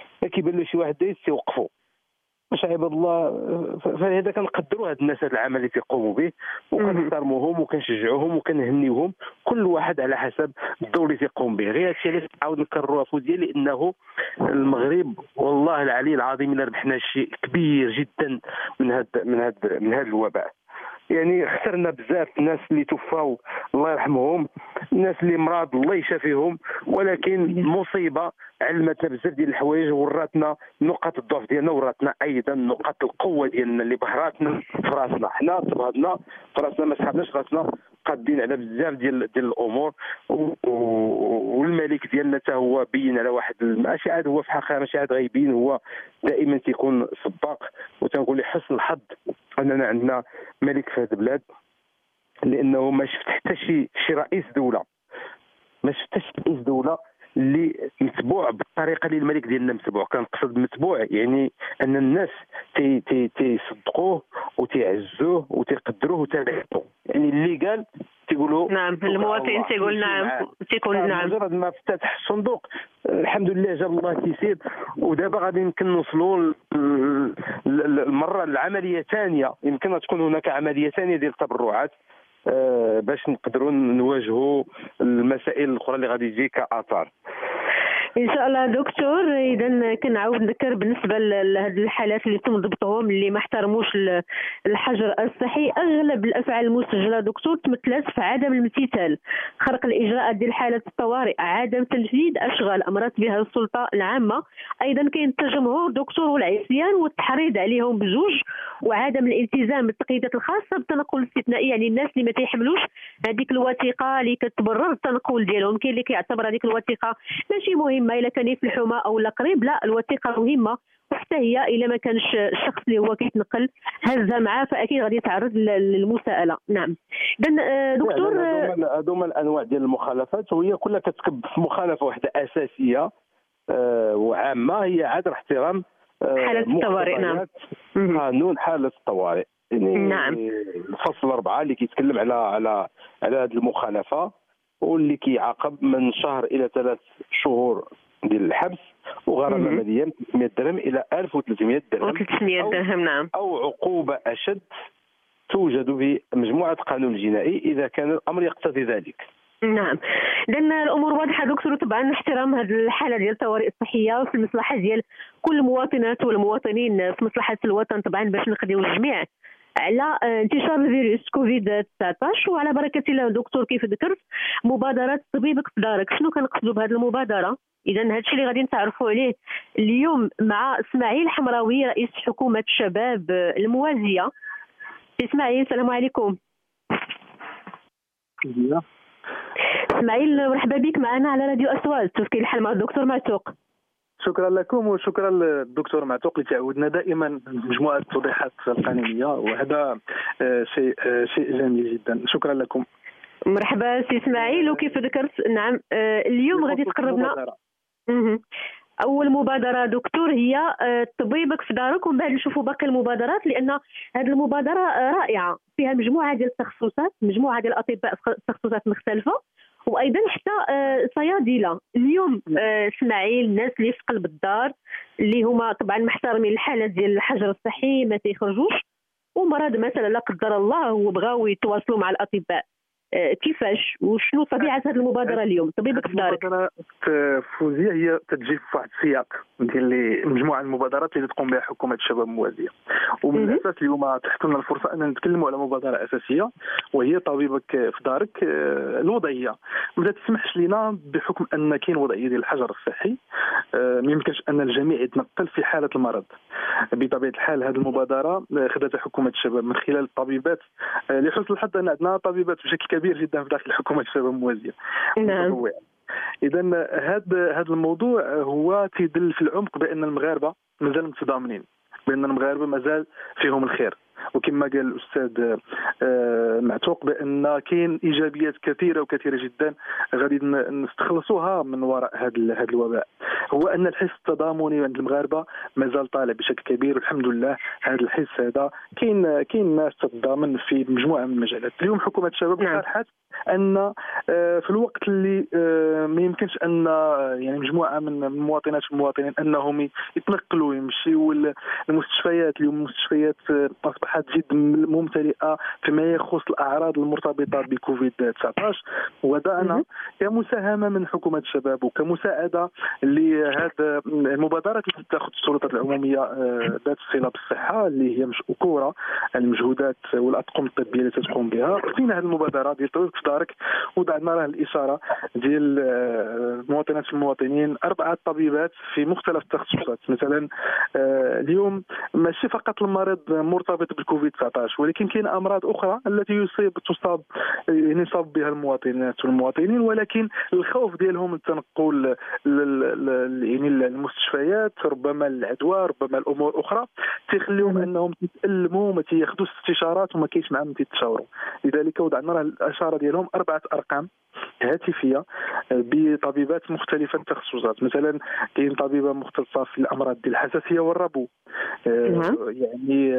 كيبان له شي واحد دايز تيوقفوا. واش عباد الله، فهذا كنقدروا هاد الناس، هاد العمل اللي تيقوموا به، وكنحترموهم وكنشجعوهم وكنهنيوهم، كل واحد على حسب الدور اللي تيقوم به. غير هادشي علاش نعاود نكرروها فوزيه، لانه المغرب والله العلي العظيم الا ربحنا شيء كبير جدا من هاد الوباء. يعني خسرنا بزاف الناس اللي توفاو الله يرحمهم، الناس اللي مرض الله يشافيهم، ولكن مصيبه علمتنا بزاف ديال الحوايج، وراتنا نقاط الضعف ديالنا، وراتنا ايضا نقاط القوه ديالنا اللي بهراتنا في راسنا. حنا تبهضنا في راسنا، ما سحبناش راسنا، قادين على بزاف ديال الامور، والملك ديالنا حتى هو بين على واحد ماشي عاد هو في حقيقه ماشي عاد غيبين، هو دائما تيكون سباق. وتنقول لحسن الحظ اننا عندنا ملك في هذه البلاد، لانه ما شفت حتى شي رئيس دوله، ما شفتش رئيس دوله اللي متبوع بالطريقه اللي الملك ديالنا متبوع. كنقصد متبوع يعني ان الناس تيصدقوه وتيعزوه وتيقدروه وتيعطوه، يعني اللي قال تيقولوا نعم، المواطن تيقول نعم، تيكون نعم. مجرد ما فتح الصندوق الحمد لله جاب الله تيسير. ودابا غادي يمكن نوصلوا المره العمليه الثانيه، يمكن تكون هناك عمليه ثانيه ديال التبرعات باش نقدروا نواجهوا المسائل الاخرى اللي غادي تجي كاثار. ان شاء الله دكتور. اذا كنعاود نذكر بالنسبه لهذه الحالات اللي تم ضبطهم اللي ما احترموش الحجر الصحي، اغلب الافعال المسجله دكتور تمثلت في عدم الامتثال، خرق الاجراءات ديال حاله الطوارئ، عدم تنفيذ اشغال امرت بها السلطه العامه، ايضا كاين التجمهر دكتور والعصيان والتحريض عليهم بجوج، وعدم الالتزام بالتقييدات الخاصه بالتنقل الاستثنائي. يعني الناس اللي ما تيحملوش هذيك الوثيقه اللي كتبرر التنقل ديالهم، كاين اللي كيعتبر هذيك الوثيقه ماشي مهمه الا كان في الحومه او لا قريب، لا الوثيقه مهمه، وحتى هي الا ما كانش الشخص اللي هو كيتنقل هزها معاه فاكيد غادي يتعرض للمساءله. نعم. اذا دكتور هذوما الانواع ديال المخالفات وهي كلها كتكب في مخالفه واحده اساسيه وعامه، هي عدم احترام حاله الطوارئ. نعم، قانون حاله الطوارئ. يعني نعم، الفصل 4 اللي كيتكلم على هذه المخالفه، واللي كيعاقب من شهر الى 3 شهور ديال الحبس وغرامه ماليه من 300 درهم الى 1300 درهم 300 درهم. نعم. او عقوبه اشد توجد في مجموعه القانون الجنائي اذا كان الامر يقتضي ذلك. نعم، لان الامور واضحه دكتور. طبعا احترام هذه الحاله ديال الطوارئ الصحيه في المصلحه ديال كل المواطنات والمواطنين، في مصلحه الوطن طبعا، باش نقضيو الجميع على انتشار الفيروس كوفيد 19. وعلى بركه الله دكتور كيف ذكرت مبادرات طبيبك في دارك، شنو كنقصدوا بهذه المبادره؟ اذا هذا الشيء اللي غادي نتعرفوا عليه اليوم مع اسماعيل حمراوي رئيس حكومه الشباب الموازيه. اسماعيل السلام عليكم. اسماعيل مرحبا بك معنا على راديو اصوات تفكير الحل مع الدكتور معتوق. شكرا لكم وشكرا للدكتور معتوق اللي تعودنا دائما مجموعه التوضيحات القانونيه، وهذا شيء جميل جدا. شكرا لكم. مرحبا سي اسماعيل. وكيف ذكرت نعم اليوم غادي تقربنا اول مبادره دكتور هي طبيبك في دارك، ومن بعد نشوفوا باقي المبادرات، لان هذه المبادره رائعه فيها مجموعه ديال التخصصات، مجموعه ديال الاطباء في تخصصات مختلفه، وايضا حتى صيادله. اليوم اسماعيل الناس اللي في قلب الدار اللي هما طبعا محترمين الحاله ديال الحجر الصحي ما تيخرجوش، ومرض مثلا لا قدر الله وبغاو يتواصلوا مع الاطباء، كيفاش وشنو طبيعه هذه المبادره اليوم طبيبك في دارك؟ المبادره فوزيه هي تتجي في واحد السياق ديال مجموعه المبادرات اللي تقوم بها حكومه الشباب الموازيه، ومن الاساس اليوم تحت لنا الفرصه ان نتكلموا على مبادره اساسيه وهي طبيبك في دارك الوضعيه. ما تسمحش لنا بحكم ان كاين وضعيه ديال الحجر الصحي، ما يمكنش ان الجميع يتنقل في حاله المرض. بطبيعه الحال هذه المبادره خدتها حكومه الشباب من خلال الطبيبات، لحسن الحظ ان عندنا طبيبات بشكل كبير جدا في داخل حكومه الشباب الموازيه. نعم. اذا هذا الموضوع هو تيدل في العمق بان المغاربه مازال متضامنين، بان المغاربه مازال فيهم الخير، وكما قال الاستاذ معتوق بان كاين ايجابيات كثيره وكثيره جدا غادي نستخلصوها من وراء هذا الوباء. هو ان الحس التضامني عند المغاربه مازال طالع بشكل كبير، والحمد لله هذا الحس هذا كاين ناس تتضامن في مجموعه من المجالات. اليوم حكومه الشباب صالحات ان في الوقت اللي ما يمكنش ان يعني مجموعه من المواطنات والمواطنين انهم يتنقلوا يمشيوا المستشفيات. اليوم المستشفيات اصبحت جد ممتلئه فيما يخص الاعراض المرتبطه بكوفيد 19. وبدانا كمساهمه من حكومه الشباب وكمساعده لهذا المبادرات اللي تاخذ السلطات العموميه ذات الصله بالصحه اللي هي مشكوره المجهودات والاطقم الطبيه اللي تقوم بها. بدينا هذه المبادره ديال طبيبك في دارك وضعنا لها الاشاره ديال المواطنات والمواطنين 4 طبيبات في مختلف التخصصات. مثلا اليوم ماشي فقط المريض مرتبط بالكوفيد 19 ولكن كاين امراض اخرى التي يصاب بها المواطنات والمواطنين، ولكن الخوف ديالهم من التنقل يعني المستشفيات ربما العدوى ربما الامور اخرى تخليهم انهم يتألموا وما تياخذوش استشارات وما كاينش معاهم تيتشاوروا. لذلك وضعنا لها الاشاره ديالهم 4 ارقام هاتفيه بطبيبات مختلفه التخصصات. مثلا كاين طبيبه مختصه في الامراض ديال الحساسيه والربو، يعني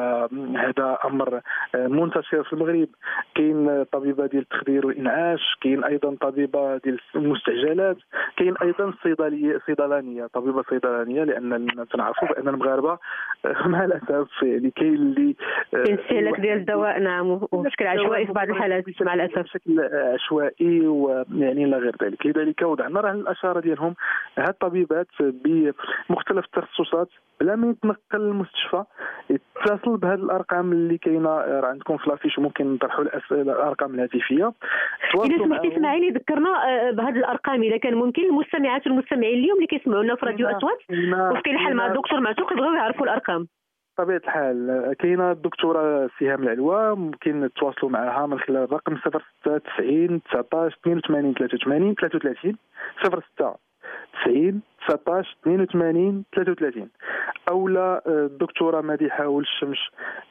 وهذا امر منتشر في المغرب. كاين طبيبه ديال التخدير والانعاش، كاين ايضا طبيبه ديال المستعجلات، كاين ايضا صيدلانيه طبيبه صيدلانيه، لان تنعرفوا بان المغاربه مع الاسف يعني كاين اللي الاستهلاك ديال الدواء نعم وبشكل عشوائي في بعض الحالات مع الاسف بشكل عشوائي ويعني لا غير ذلك. لذلك وضعنا راه الاشاره ديالهم هاد الطبيبات بمختلف التخصصات بلا ما يتنقل للمستشفى يتصل بهذه الارقام اللي كاينه راه عندكم في لافيش وممكن نطرحوا الارقام الهاتفيه. اذا سمحتي اسماعيلي ذكرنا بهذه الارقام اذا كان ممكن المستمعات والمستمعين اليوم اللي كيسمعونا في راديو اصوات وفي كل حال مع الدكتور معتوق يبغيو يعرفوا الارقام. بطبيعه الحال كاينه الدكتوره سهام العلوى ممكن تواصلوا معها من خلال الرقم 06 90 19 82 83 33 06 90 19 82 33 اولا الدكتوره مديحه والشمش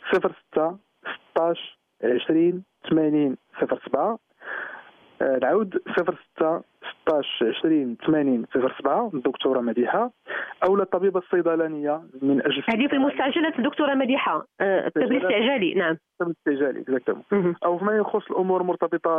06 16 20 80 07 نعاود 06 16 20 80 07 الدكتوره مديحه اولا الطبيبه الصيدلانيه من اجل هذه في المستعجلات الدكتوره مديحه الطب الاستعجالي نعم الطب الاستعجالي او فيما يخص الامور المرتبطه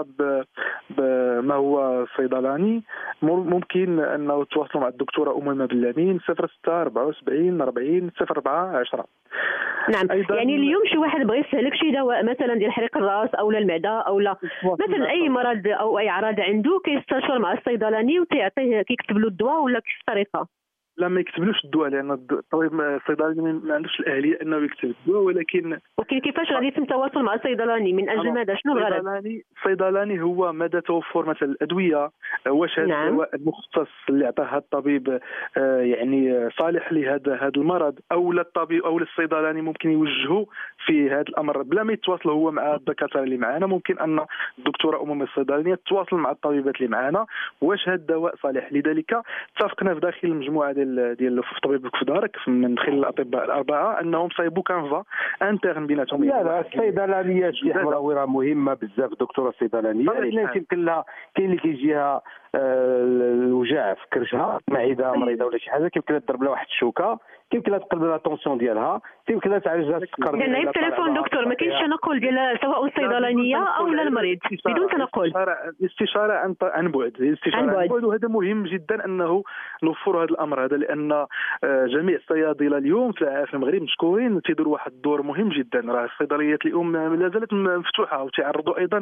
بما هو صيدلاني ممكن انه تواصلوا مع الدكتوره اميمه باللامين 06 74 40 04 10. نعم يعني اليوم شي واحد بغى يستهلك شي دواء مثلا ديال حريق الراس او المعده او مثلا اي مرض او اي اعراض عنده كيستشار مع الصيدلاني وتيعطيه كيكتب له الدواء ولا كيف الطريقه؟ لا ما يكتبلوش الدواء لان الطبيب الصيدلاني ما عندوش الاهليه انه يكتب الدواء. ولكن كيفاش غادي يتم التواصل مع الصيدلاني من اجل ماذا؟ شنو الغرض؟ الصيدلاني هو مدى توفر مثلا الادويه واش هذا الدواء المختص اللي عطاه الطبيب يعني صالح لهذا المرض او لا الطبيب او الصيدلاني ممكن يوجهه في هذا الامر بلا ما يتواصل هو مع الدكاتره اللي معنا. ممكن ان الدكتوره امم الصيدلانيه تتواصل مع الطبيبات اللي معنا واش هذا الدواء صالح. لذلك اتفقنا في داخل المجموعه ديال في طبيبك في دارك من خلال الاطباء الاربعه انهم صايبوا كانفا انترن بيناتهم. لا الصيدلانيات دي حمراوي راه مهمه بزاف الدكتوره الصيدلانيه لان يمكن لها كاين اللي كيجيها الوجع في كرشها معده مريضه ولا شي حاجه كيمكن لها تضرب لها واحد الشوكه كيمكن لها تقلب لها الطونسيون ديالها كيمكن لها تعالجها السكر ديالها. يعني بالتليفون دكتور ما كاينش تنقل ديال سواء الصيدلانيه او المريض بدون تنقل. الاستشاره عن بعد وهذا مهم جدا انه نوفروا هذا الامر هذا لان جميع الصيادله اليوم في المغرب مشكورين تيديروا واحد الدور مهم جدا. راه الصيدليات اليوم لا زالت مفتوحه وتعرضوا ايضا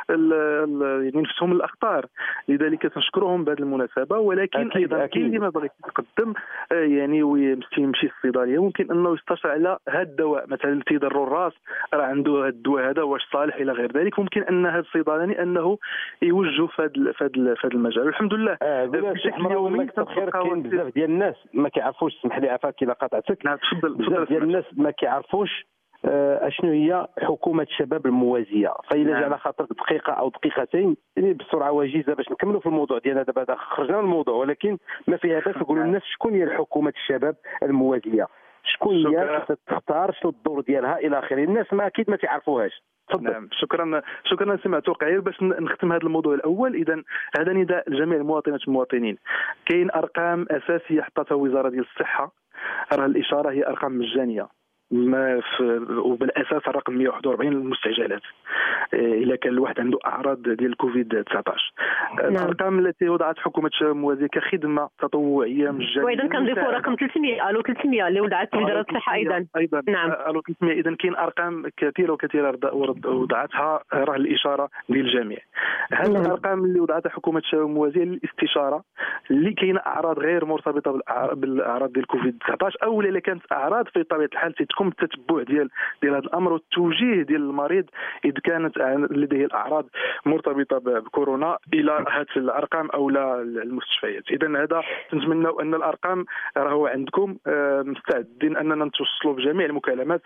يعني نفسهم الاخطار. لذلك تنشكرهم بهذه المناسبه. ولكن ايضا كاين اللي ما بغى يتقدم يعني ويمشي الصيدليه ممكن انه يستشعر على هذا الدواء مثلا تيضروا الراس راه عنده هذا الدواء هذا واش صالح الى غير ذلك. ممكن ان هذا الصيدلاني انه يوجهه في هذا المجال. والحمد لله بشكل يومي كاين بزاف ديال الناس ما كيعرفوش سمح لي عفاك الا قاطعتك. نعم تفضل. بزاف ديال الناس ما كيعرفوش اشنو هي حكومه الشباب الموازيه. فإلا جا على خاطرك دقيقه او دقيقتين يعني بسرعه وجيزه باش نكملوا في الموضوع ديالنا. دابا خرجنا من الموضوع ولكن ما فيها باس نقولوا للناس شكون هي حكومه الشباب الموازيه شكون هي تختار شنو الدور ديالها الى اخره. الناس ما اكيد ما تعرفوهاش. نعم شكرا سمعتوق. غير باش نختم هذا الموضوع الاول اذا هذا نداء لجميع المواطنات والمواطنين. كاين ارقام اساسيه حطتها وزاره ديال الصحه راه الاشاره هي ارقام مجانيه وبالاساس الرقم 141 المستعجلات الا كان الواحد عنده اعراض ديال كوفيد 19. الارقام التي وضعت حكومه الشباب الموازيه كخدمه تطوعيه مجانيه، وايضا كنضيفوا رقم 300 اللي وضعت وزاره الصحه ايضا. نعم 300. اذا كاين ارقام كثيره وضعتها راه الاشاره ديال الجميع. هذه الارقام اللي وضعتها حكومه الشباب الموازيه للاستشاره اللي كاينه اعراض غير مرتبطه بالاعراض ديال كوفيد 19 او الا كانت اعراض في طبيعه الحال تتكون التتبع ديال هذا الامر والتوجيه ديال المريض اذا كانت لديه الاعراض مرتبطه بكورونا الى هذه الارقام او لا المستشفيات. اذا هذا نتمنوا ان الارقام راهو عندكم مستعدين اننا نتوصلوا بجميع المكالمات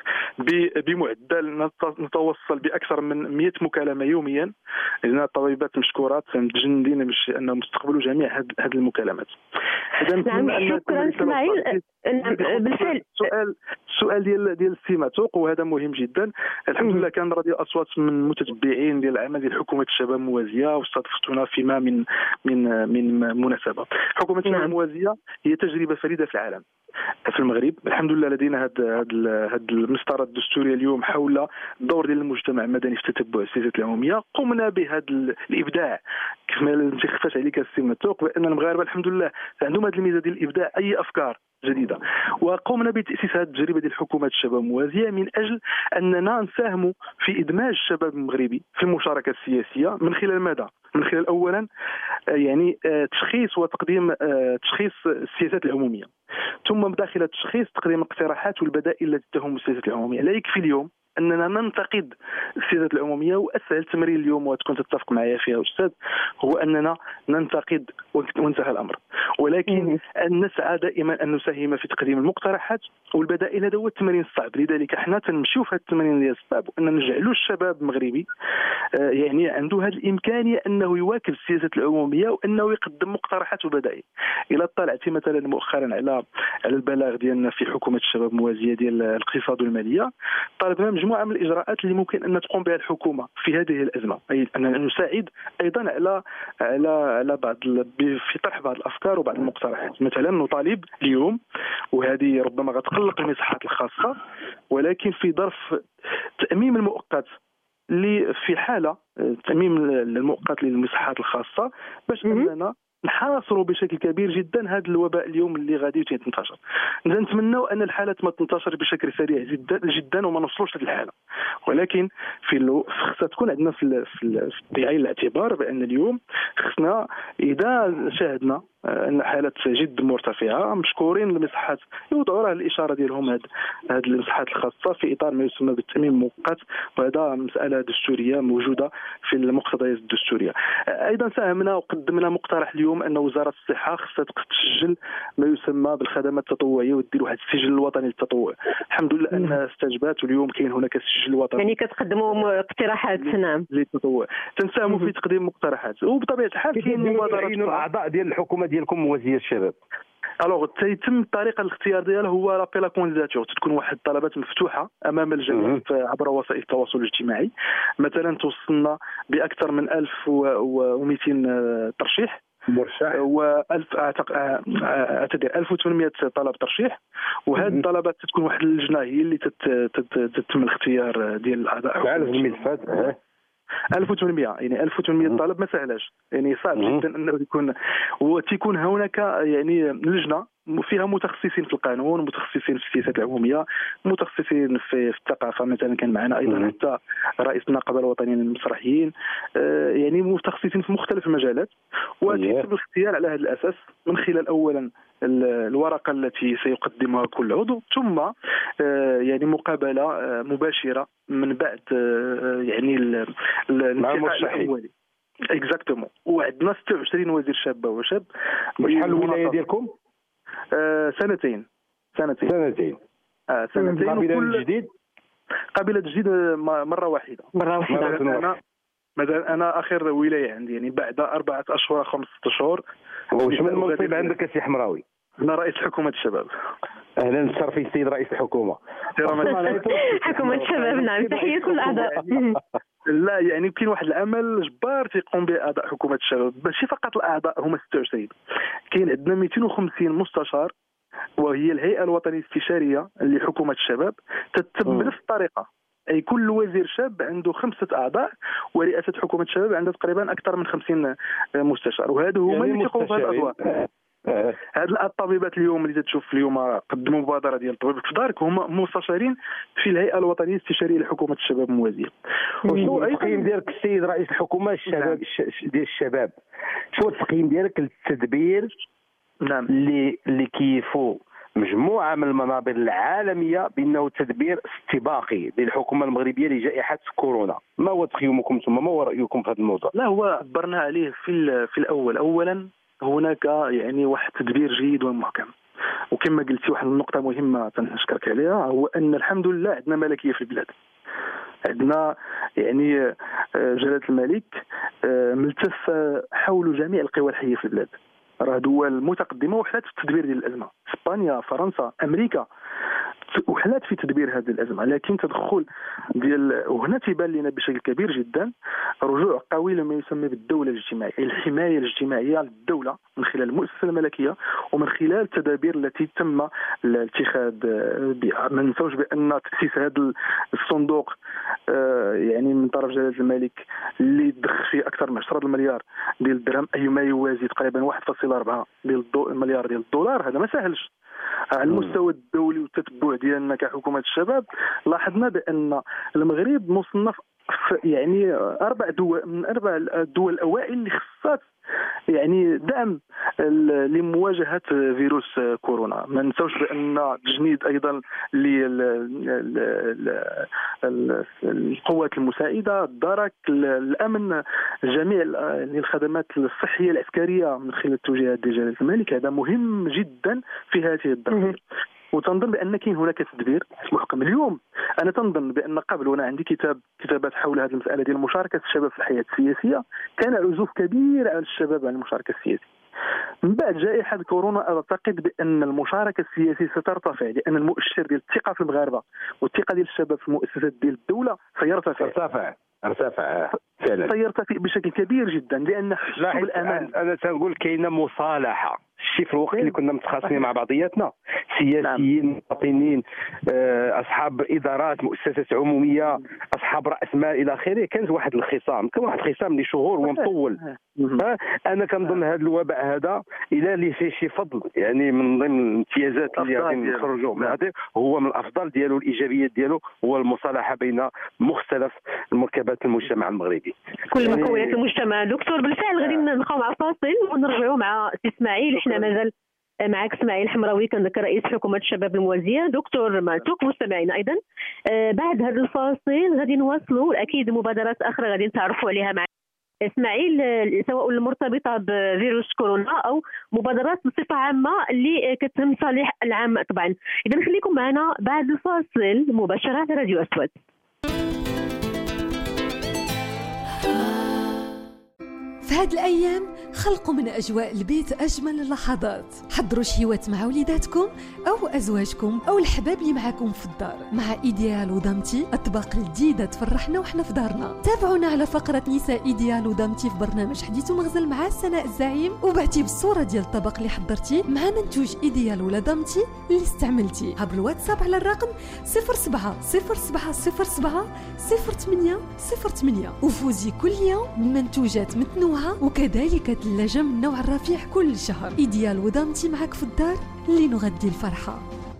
بمعدل نتوصل باكثر من 100 مكالمه يوميا. اذا الطبيبات مشكورات متجندين باش انهم يستقبلوا جميع هذه المكالمات. اذا نعم شكرا اسماعيل. بالفعل السؤال ديال السي معتوق وهذا مهم جدا. الحمد لله كان راديو اصوات من متتبعين ديال العمل ديال حكومه الشباب الموازيه واستضفتونا فيما من مناسبه. حكومه الشباب الموازيه هي تجربه فريده في العالم في المغرب. الحمد لله لدينا هذا المسطره الدستوريه اليوم حول الدور ديال المجتمع المدني في تتبع السياسات العموميه. قمنا بهذا الابداع كما انت خفاش عليك السي معتوق بان المغاربه الحمد لله عندهم هذه الميزه ديال الابداع، اي افكار جديده. وقمنا بتاسيس هذه التجربه ديال حكومه الشباب الموازيه من اجل اننا نساهموا في ادماج الشباب المغربي في المشاركه السياسيه من خلال ماذا؟ من خلال اولا يعني تشخيص وتقديم تشخيص السياسات العموميه، ثم داخل التشخيص تقديم الاقتراحات والبدائل التي تهم السياسات العموميه. لا يكفي اليوم اننا ننتقد السياسات العموميه، واسهل تمرين اليوم وتكون تتفق معايا فيها استاذ هو اننا ننتقد وانتهى الامر، ولكن ان نسعى دائما ان نساهم في تقديم المقترحات والبدائل. هذا هو التمرين الصعب. لذلك احنا تنمشيو في هذا التمرين ديال الصعب وان نجعلوا الشباب المغربي يعني عنده هذه الامكانيه انه يواكب السياسات العموميه وانه يقدم مقترحات وبدائل. الى اطلعتي مثلا مؤخرا على البلاغ ديالنا في حكومه الشباب الموازيه ديال الاقتصاد والماليه، طالبنا مجموعه من الاجراءات اللي ممكن ان تقوم بها الحكومه في هذه الازمه، اي اننا نساعد ايضا على بعض في طرح بعض الافكار وبعض المقترحات. مثلا نطالب اليوم وهذه ربما غتقلق المصحات الخاصه، ولكن في ظرف تاميم المؤقت اللي في حاله تاميم المؤقت للمصحات الخاصه باش اننا نحاصروا بشكل كبير جدا هذا الوباء اليوم اللي غادي يتنتشر. نتمنوا ان الحالات ما تنتشر بشكل سريع جدا وما نوصلوش لهذه الحاله، ولكن خصها تكون عندنا في بعين الاعتبار بان اليوم خصنا اذا شاهدنا ان حالات جد مرتفعه مشكورين المصحات يوضعوا راه الاشاره ديالهم هذه المصحات الخاصه في اطار ما يسمى بالتامين المؤقت، وهذا مساله دستوريه موجوده في المقتضيات الدستوريه. ايضا ساهمنا وقدمنا مقترح اليوم ان وزاره الصحه خصها تسجل ما يسمى بالخدمات التطوعيه ودير واحد السجل الوطني للتطوع. الحمد لله ان استجابت واليوم كاين هناك السجل الوطني، يعني كتقدموا اقتراحات نعم للتطوع، تنساهموا في تقديم مقترحات. وبطبيعه الحال كاين مبادرات الاعضاء ديال الحكومه ديالكم موازيه الشباب. الوغ تيتم طريقه الاختيار ديالها هو لابي لا كونديداتور، تكون واحد الطلبات مفتوحه امام الجميع عبر وسائل التواصل الاجتماعي. مثلا توصلنا باكثر من 1200 ترشيح مرشح و 1800 طلب ترشيح، وهذه الطلبات تكون واحد اللجنه هي اللي تتم الاختيار ديال الاعضاء. عارف الملفات 1800 يعني 1800 طالب ما سهلاش، يعني صعب جدا انه يكون. وتكون هناك يعني لجنه فيها متخصصين في القانون، متخصصين في السياسات العموميه، متخصصين في الثقافه. مثلا كان معنا ايضا حتى رئيس النقابه الوطنيه للمسرحيين، يعني متخصصين في مختلف المجالات. ويتم الاختيار على هذا الاساس من خلال اولا الورقه التي سيقدمها كل عضو، ثم يعني مقابله مباشره من بعد يعني الانتقاء الاولي. اكزاكتومون. وعندنا 26 وزير شابه وشاب. شحال الولايه ديالكم؟ سنتين. سنتين قابله للجديد؟ قابله للجديد مره واحده. مثلا انا اخر ولايه عندي يعني بعد 4 اشهر 5 اشهر. واش من منصب عندك السي حمراوي؟ انا رئيس حكومه الشباب. اهلا بالشرف السيد رئيس الحكومه. حكومه الشباب نعم، تحيه كل الاعضاء. لا يعني كاين واحد العمل جبار تيقوم به اعضاء حكومه الشباب، ماشي فقط الاعضاء هما 26، كاين عندنا 250 مستشار وهي الهيئه الوطنيه الاستشاريه لحكومه الشباب تتم بنفس الطريقه. اي كل وزير شاب عنده 5 اعضاء، ورئاسه حكومه الشباب عندها تقريبا اكثر من 50 مستشار، وهذا هما اللي يقوموا بهذه الادوار. هاد الطبيبات اليوم اللي تشوف اليوم قدموا مبادره ديال طبيبك في دارك هما مستشارين في الهيئه الوطنيه الاستشاريه لحكومه الشباب الموازيه. وشنو التقييم ديالك السيد رئيس الحكومه الشباب ديال الشباب؟ شنو التقييم ديالك للتدبير اللي كيفو مجموعه من المنابر العالميه بانه تدبير استباقي للحكومه المغربيه لجائحه كورونا؟ ما هو تقييمكم ثم ما هو رايكم في هذا الموضوع؟ لا، هو عبرنا عليه في الاول. اولا هناك يعني واحد تدبير جيد ومحكم، وكما قلتي واحد النقطه مهمه تنشكرك عليها، هو ان الحمد لله عندنا ملكيه في البلاد. عندنا يعني جلاله الملك ملتف حول جميع القوى الحيه في البلاد. راه دول متقدمه وحلات في التدبير ديال الازمه، اسبانيا، فرنسا، امريكا وحلات في تدبير هذه الازمه. لكن تدخل ديال وهنا تيبان لنا بشكل كبير جدا رجوع قوي لما يسمى بالدوله الاجتماعيه، الحمايه الاجتماعيه للدوله من خلال المؤسسه الملكيه ومن خلال التدابير التي تم الاتخاذ بها. ما ننساوش بان تاسيس هذا الصندوق يعني من طرف جلاله الملك اللي ضخ فيه اكثر من 10 مليار ديال الدرهم، اي ما يوازي تقريبا 1.4 مليار ديال الدولار. هذا ما سهلش. على المستوى الدولي والتتبع ديالنا كحكومه الشباب لاحظنا بان المغرب مصنف يعني 4 دول من 4 الدول الاوائل اللي خصات يعني دعم لمواجهه فيروس كورونا. ما ننساوش بان تجنيد ايضا للقوات المساعده، الدرك، الامن، جميع الخدمات الصحيه العسكريه من خلال التوجيهات ديال جلاله الملك. هذا مهم جدا في هذه الظرفيه. وتنظن بان كاين هناك تدبير محكم. اليوم انا تنظن بان قبل وانا عندي كتابات حول هذه المساله ديال مشاركه الشباب في الحياه السياسيه، كان عزوف كبير على الشباب على المشاركه السياسيه. من بعد جائحه كورونا اعتقد بان المشاركه السياسيه سترتفع، لان المؤشر ديال الثقه في المغاربه والثقه ديال الشباب في المؤسسات ديال الدوله سيرتفع فعلا، سيرتفع بشكل كبير جدا، لان حسوا بالامان. انا تنقول كاينه مصالحه في الوقت اللي كنا متخاصمين مع بعضياتنا، سياسيين، مواطنين، اصحاب ادارات، مؤسسات عموميه، اصحاب راس مال الى اخره. كانت واحد الخصام، كان واحد الخصام لشهور ومطول. انا كنظن هذا الوباء هذا الى لي فيه شي فضل يعني من ضمن الامتيازات اللي غادي نخرجوا من هذا، هو من الافضل ديالو الايجابيات ديالو هو المصالحه بين مختلف مركبات المجتمع المغربي، كل مكونات المجتمع. دكتور بالفعل غادي نبقاو مع فاصل ونرجعوا مع سي اسماعيل. احنا مازال معك اسماعيل حمراوي كنذكر رئيس حكومه الشباب الموازيه. دكتور معتوق مستمعينا ايضا بعد هذا الفاصل غادي نواصلوا اكيد مبادرات اخرى غادي نتعرفوا عليها مع اسماعيل، سواء المرتبطه بفيروس كورونا او مبادرات بصفه عامه اللي كتهم صالح العام طبعا. اذا خليكم معنا بعد الفاصل مباشره على راديو اسود. في هاد الأيام خلقوا من أجواء البيت أجمل اللحظات. حضروا شهيوات مع وليداتكم أو أزواجكم أو الحباب اللي معاكم في الدار مع إيديال ودامتي، أطباق جديدة تفرحنا وإحنا في دارنا. تابعونا على فقرة نساء إيديال ودامتي في برنامج حديث ومغزل مع سناء الزعيم، وبعتي بالصورة ديال الطبق اللي حضرتي مع منتوج إيديال ولا دامتي اللي استعملتي عبر الواتساب على الرقم 07 07 07 08 08 وفوزي كل يوم بمنتوجات متنوعة وكذلك ثلاجة من نوع الرفيع كل شهر. إيديال ودامتي معك في الدار لنغدي الفرحة.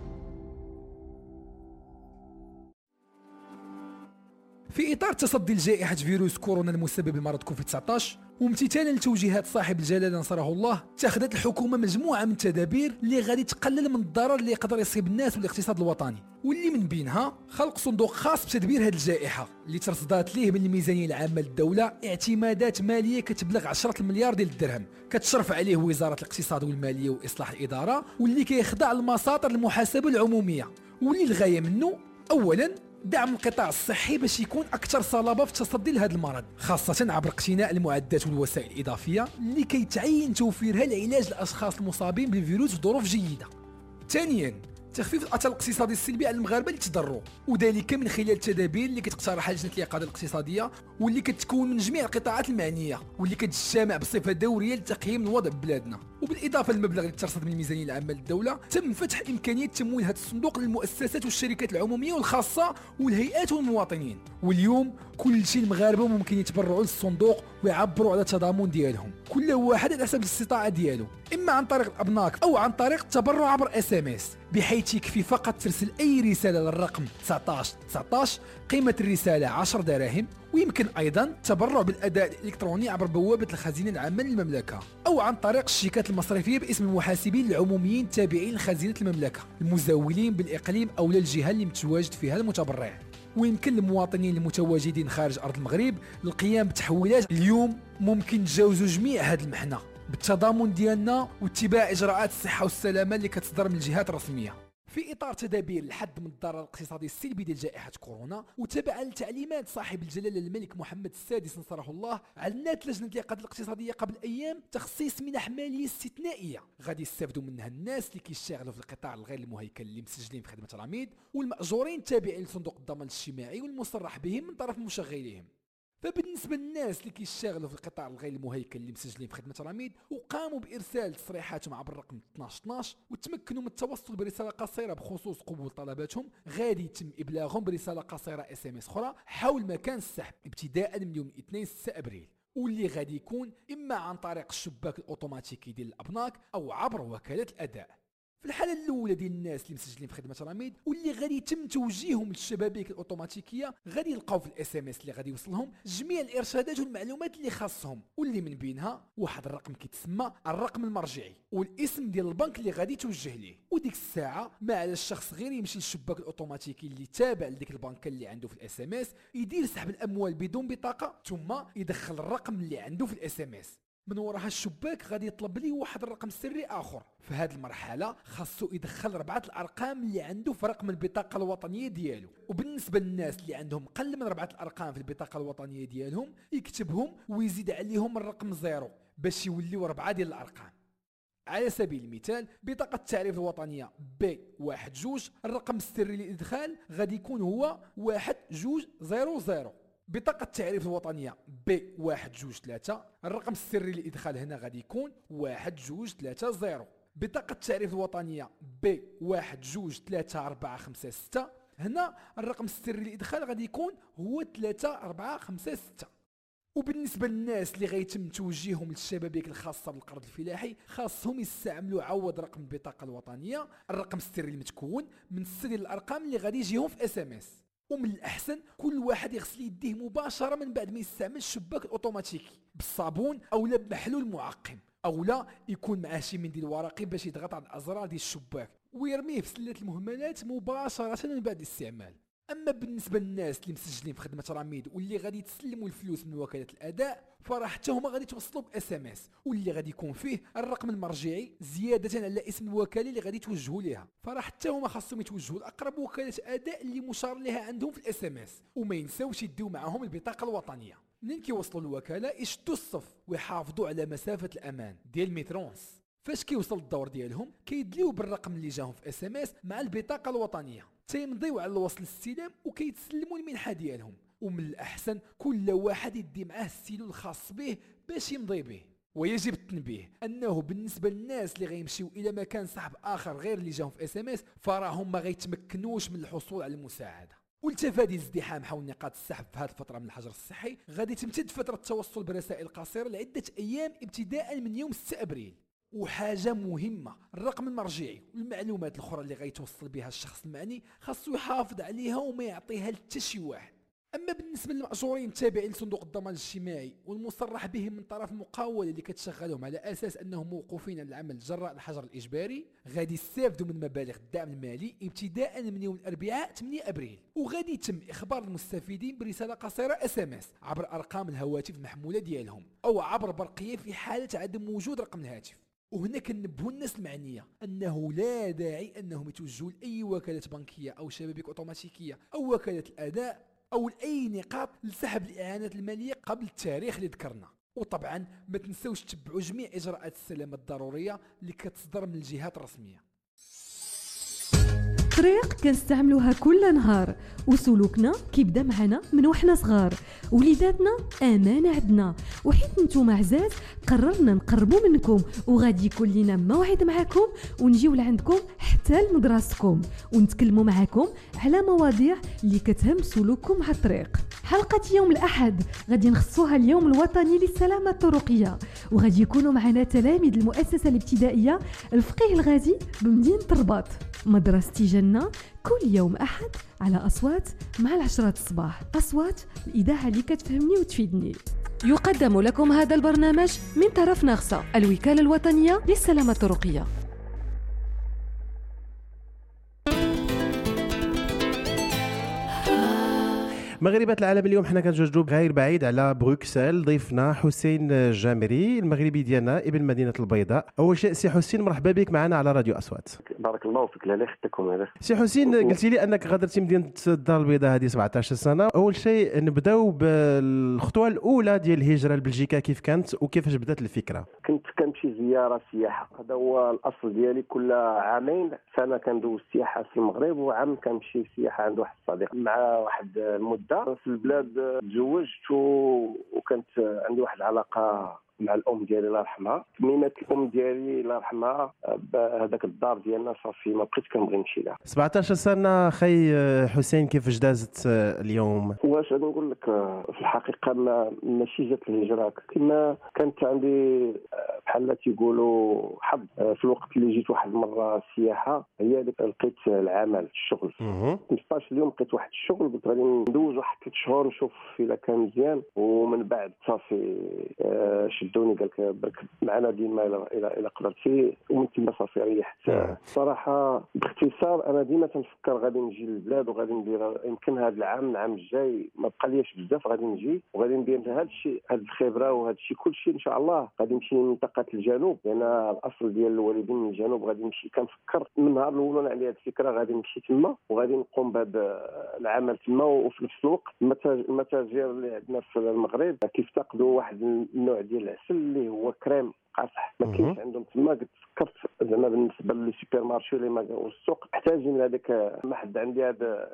في إطار تصدي لجائحة فيروس كورونا المسبب بمرض كوفيد-19 وامتثالا لتوجيهات صاحب الجلالة نصره الله، اتخذت الحكومة مجموعة من التدابير اللي غادي تقلل من الضرر اللي يقدر يصيب الناس والاقتصاد الوطني، واللي من بينها خلق صندوق خاص بتدبير هذه الجائحة اللي ترصدات ليه من الميزانية العامة للدولة اعتمادات مالية كتبلغ 10 مليار ديال الدرهم، كتشرف عليه وزارة الاقتصاد والمالية وإصلاح الإدارة، واللي كيخضع لمساطر المحاسبة العمومية، واللي الغاية منه أولا دعم القطاع الصحي باش يكون اكثر صلابه في التصدي لهذا المرض، خاصه عبر اقتناء المعدات والوسائل الاضافيه اللي كيتعين توفيرها لعلاج الاشخاص المصابين بالفيروس في ظروف جيده. ثانيا تخفيف الاثر الاقتصادي السلبي على المغاربه اللي تضروا، وذلك من خلال التدابير اللي كتقترحها لجنه الإقامة الاقتصاديه واللي كتكون من جميع القطاعات المعنيه واللي كتجتمع بصفه دوريه لتقييم الوضع ببلادنا. وبالاضافه للمبلغ اللي ترصد من الميزانيه العامه للدوله، تم فتح امكانيه تمويل هذا الصندوق للمؤسسات والشركات العموميه والخاصه والهيئات والمواطنين. واليوم كل شيء المغاربه ممكن يتبرعوا للصندوق ويعبروا على التضامن ديالهم، كل واحد على حسب الاستطاعه ديالو، اما عن طريق الابناك او عن طريق التبرع عبر SMS، بحيث يكفي فقط ترسل اي رساله للرقم 1919 قيمه الرساله 10 دراهم. ويمكن ايضا التبرع بالاداء الالكتروني عبر بوابه الخزينه العامه للمملكه او عن طريق الشيكات المصرفيه باسم المحاسبين العموميين التابعين لخزينه المملكه المزاولين بالاقليم او للجهه اللي متواجد فيها المتبرع. ويمكن للمواطنين المتواجدين خارج ارض المغرب القيام بتحويلات. اليوم ممكن نتجاوزوا جميع هذه المحنه بالتضامن ديالنا واتباع اجراءات الصحه والسلامه اللي كتصدر من الجهات الرسميه في اطار تدابير الحد من الضرر الاقتصادي السلبي ديال جائحه كورونا، وتبعا لتعليمات صاحب الجلاله الملك محمد السادس نصره الله. اعلنت لجنه الإقامة الاقتصاديه قبل ايام تخصيص منح ماليه استثنائيه غادي يستافدوا منها الناس اللي كيشتغلوا في القطاع الغير المهيكل اللي مسجلين في خدمه العميد والمأجورين تابعين لصندوق الضمان الاجتماعي والمصرح بهم من طرف مشغليهم. فبالنسبه للناس اللي كيشتغلوا في القطاع الغير المهيكل اللي مسجلين في خدمه العميد وقاموا بارسال تصريحاتهم عبر الرقم 1212 وتمكنوا من التوصل برساله قصيره بخصوص قبول طلباتهم، غادي يتم ابلاغهم برساله قصيره SMS اخرى حول مكان السحب ابتداء من يوم الاثنين 6 ابريل، واللي غادي يكون اما عن طريق الشباك الاوتوماتيكي ديال الابناك او عبر وكاله الاداء. في الحاله الاولى ديال الناس اللي مسجلين في خدمه العميد واللي غادي يتم توجيههم للشبابيك الاوتوماتيكيه، غادي يلقاو في SMS اللي غادي يوصلهم جميع الارشادات والمعلومات اللي خاصهم، واللي من بينها واحد الرقم كيتسمى الرقم المرجعي والاسم ديال البنك اللي غادي توجه ليه. وديك الساعه ما على الشخص غير يمشي للشباك الاوتوماتيكي اللي تابع لديك البنك اللي عنده في SMS، يدير سحب الاموال بدون بطاقه ثم يدخل الرقم اللي عنده في SMS. من وراها الشباك غادي يطلب ليه واحد الرقم سري اخر. في هذه المرحله خاصو يدخل 4 الارقام اللي عنده في رقم البطاقه الوطنيه ديالو. وبالنسبه للناس اللي عندهم قل من 4 الارقام في البطاقه الوطنيه ديالهم يكتبهم ويزيد عليهم الرقم 0 باش يوليو 4 ديال الارقام. على سبيل المثال بطاقة التعريف الوطنية B12، الرقم السري للإدخال غادي يكون هو 1200. بطاقة التعريف الوطنية B123، الرقم السري للإدخال هنا غادي يكون 1230. بطاقة التعريف الوطنية B123456، هنا الرقم السري للإدخال غادي يكون هو 3456. وبالنسبه للناس اللي غيتم توجيههم للشبابيك الخاصه بالقرض الفلاحي، خاصهم يستعملوا عوض رقم البطاقه الوطنيه الرقم السري المتكون من 6 الارقام اللي غادي يجيهم في SMS. ومن الاحسن كل واحد يغسل يديه مباشره من بعد ما يستعمل الشباك الاوتوماتيكي بالصابون او لا بمحلول معقم، او لا يكون معاه شي منديل ورقي باش يضغط على الازرار ديال الشباك ويرميه في سله المهملات مباشره من بعد الاستعمال. اما بالنسبه للناس اللي مسجلين في خدمه العميد واللي غادي تسلموا الفلوس من وكاله الاداء، فراه حتى هما غادي توصلوا SMS واللي غادي يكون فيه الرقم المرجعي زياده على اسم الوكاله اللي غادي توجهوا ليها. فراه حتى هما خاصهم يتوجهوا لاقرب وكاله اداء اللي مشار لها عندهم في SMS، وما ينساوش يديو معاهم البطاقه الوطنيه. منين كيوصلوا للوكاله يشدوا الصف ويحافظوا على مسافه الامان ديال مترونس. فاش كيوصل الدور ديالهم كيدليو بالرقم اللي جاهم في SMS مع البطاقه الوطنيه، تيمضيو على الوصل الاستلام وكيتسلموا المنحه ديالهم. ومن الاحسن كل واحد يدي معاه السيلو الخاص به باش يمضي به. ويجب التنبيه انه بالنسبه للناس اللي غيمشيو الى مكان سحب اخر غير اللي جاهم في SMS، فراهم ما غيتمكنوش من الحصول على المساعده. ولتفادي الازدحام حول نقاط السحب في هذه الفتره من الحجر الصحي، غادي تمتد فتره التوصل برسائل قصيره لعده ايام ابتداء من يوم 6 ابريل. وحاجه مهمه، الرقم المرجعي والمعلومات الاخرى اللي غيتوصل بها الشخص المعني خاصو يحافظ عليها وما يعطيها لحتى شي واحد. اما بالنسبه للمأجورين التابعين لصندوق الضمان الاجتماعي والمصرح بهم من طرف المقاوله اللي كتشغلهم على اساس انهم موقوفين عن العمل جراء الحجر الاجباري، غادي يستافدوا من مبالغ الدعم المالي ابتداء من يوم الاربعاء 8 ابريل. وغادي يتم اخبار المستفيدين برساله قصيره SMS عبر ارقام الهواتف المحموله ديالهم او عبر برقيه في حاله عدم وجود رقم الهاتف. وهنا كنبهوا الناس المعنيه انه لا داعي انهم يتوجهوا لاي وكاله بنكيه او شبابيك اوتوماتيكيه او وكاله الاداء او لاي نقاط لسحب الاعانات الماليه قبل التاريخ اللي ذكرنا. وطبعا ما تنساوش تتبعوا جميع اجراءات السلامه الضروريه اللي كتصدر من الجهات الرسميه. الطريق كنستعملوها كل نهار، وسلوكنا كيبدا معنا من وحنا صغار. وليداتنا امانه عندنا، وحيت نتوما عزاز قررنا نقربوا منكم، وغادي يكون لنا موعد معكم ونجيو لعندكم حتى لمدرستكم ونتكلموا معكم على مواضيع اللي كتهم سلوككم على الطريق. حلقه يوم الاحد غادي نخصوها اليوم الوطني للسلامه الطرقيه، وغادي يكونوا معنا تلاميذ المؤسسه الابتدائيه الفقيه الغازي بمدينه الرباط. مدرستي جنة كل يوم أحد على أصوات مع 10 الصباح. أصوات الإذاعة اللي كتفهمني وتفيدني. يقدم لكم هذا البرنامج من طرف ناغصة، الوكالة الوطنية للسلامة الطرقية. مغربات العالم اليوم حنا كنتواجدوا غير بعيد على بروكسل. ضيفنا حسين الجامري المغربي ديالنا ابن مدينه البيضاء. اول شيء سي حسين مرحبا بك معنا على راديو اصوات. بارك الله فيك. لا يخطيكم هذا سي حسين، قلتي لي انك غادرتي مدينه الدار البيضاء هذه 17 سنه. اول شيء نبداو بالخطوه الاولى ديال الهجره لبلجيكا، كيف كانت وكيفاش بدات الفكره؟ كنت كنمشي زياره سياحه، هذا هو الاصل ديالي. كل عامين سنه كندوز سياحه في المغرب، وعام كنمشي سياحه عند واحد الصديق. مع واحد المده في البلاد تزوجت وكانت عندي واحد العلاقه مع الام ديالي الله يرحمها. تميمات الام ديالي الله يرحمها بهذاك الدار ديالنا صافي ما بقيت كنبغي نمشي لها. 17 سنه خي حسين، كيفاش دازت اليوم؟ واش غادي نقول لك في الحقيقه ماشي جات الهجره كما كانت عندي بحال تيقولوا حظ. في الوقت اللي جيت واحد المره سياحه هي اللي لقيت العمل الشغل. 15 يوم لقيت واحد الشغل، قلت غادي ندوز واحد 3 شهور نشوف الا كان مزيان، ومن بعد صافي شدوني قال لك برك معنا ديما الى قدرتي، ومن تما صافي ريحت. صراحه باختصار انا ديما تنفكر غادي نجي للبلاد وغادي ندير يمكن هذا العام الجاي ما بقى ليش بزاف، غادي نجي وغادي ندير هذا الشيء، هذه الخبره وهذا الشيء كل شيء ان شاء الله. غادي نمشي لمنطقه الجنوب لان الاصل ديال الوالدين من الجنوب. غادي نمشي كنفكر من النهار الاول وانا عندي هذه الفكره غادي نمشي تما وغادي نقوم بهذا العمل تما. وفي نفس الوقت المتاجر اللي عندنا في المغرب كيفتقدوا واحد النوع ديال العسل اللي هو كريم قاصح، ما كاينش عندهم تما. قلت فكرت زعما بالنسبه للي سوبر مارشي اللي والسوق محتاجين هذاك ما حد عندي هذا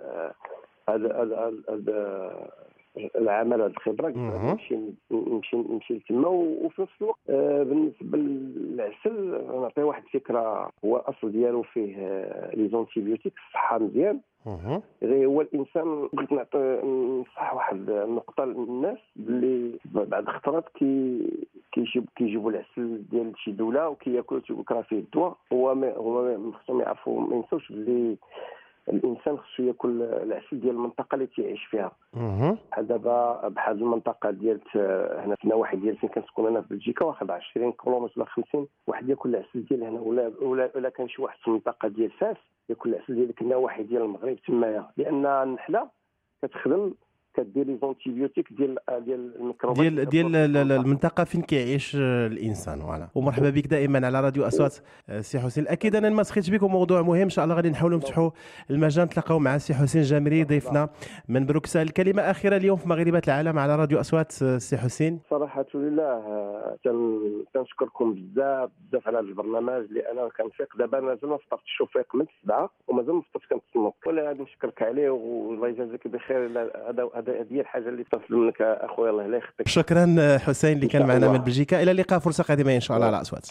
العمل هذه الخبره. نمشي تما. وفي نفس الوقت بالنسبه للعسل نعطي واحد الفكره. هو الاصل ديالو فيه لي زونتيبيوتيك الصحه مزيان. غير هو الانسان قلت نصح واحد النقطه للناس باللي بعد خطرات كيجيبوا العسل ديال شي دوله وكياكلوا تيقول راه فيه الدواء. هما خصهم يعرفوا ما ينساوش باللي الانسان خصو ياكل العسل ديال المنطقه اللي تيعيش فيها. بحال دابا بحال المنطقه ديالت هنا في النواحي ديال فين كنسكن انا في بلجيكا، واخد 20 كيلومتر ولا 50 واحد ياكل العسل ديال هنا، ولا كان شي واحد في المنطقه ديال فاس ياكل العسل ديال النواحي ديال المغرب تمايا، لان النحله كتخدم كدير لي زونتيبيوتيك ديال الميكروبات ديال المنطقه فين كيعيش الانسان. فوالا. ومرحبا بك دائما على راديو اصوات سي حسين. اكيد انا ما سخيتش بكم، موضوع مهم ان شاء الله غادي نحاولوا نفتحوا المجال نتلاقاو مع سي حسين الجامري ضيفنا من بروكسل. كلمه اخيره اليوم في مغربات العالم على راديو اصوات سي حسين. صراحه لله تنشكركم بزاف على هذا البرنامج، لان كنفيق دابا مازال ما فطرتش الشفيق من 7 ومازال ما فطرتش كنتصنت، ولا غادي نشكرك عليه والله يجازيك بخير. هذه هي الحاجه اللي تصل منك اخويا الله لا يخطيك. شكرا حسين اللي كان معنا من بلجيكا. الى اللقاء، فرصه قادمه ان شاء الله على اصوات.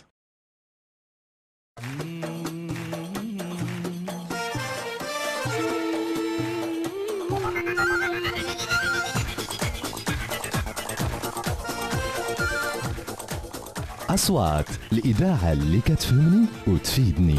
أصوات الإذاعة اللي كتفهمني وتفيدني.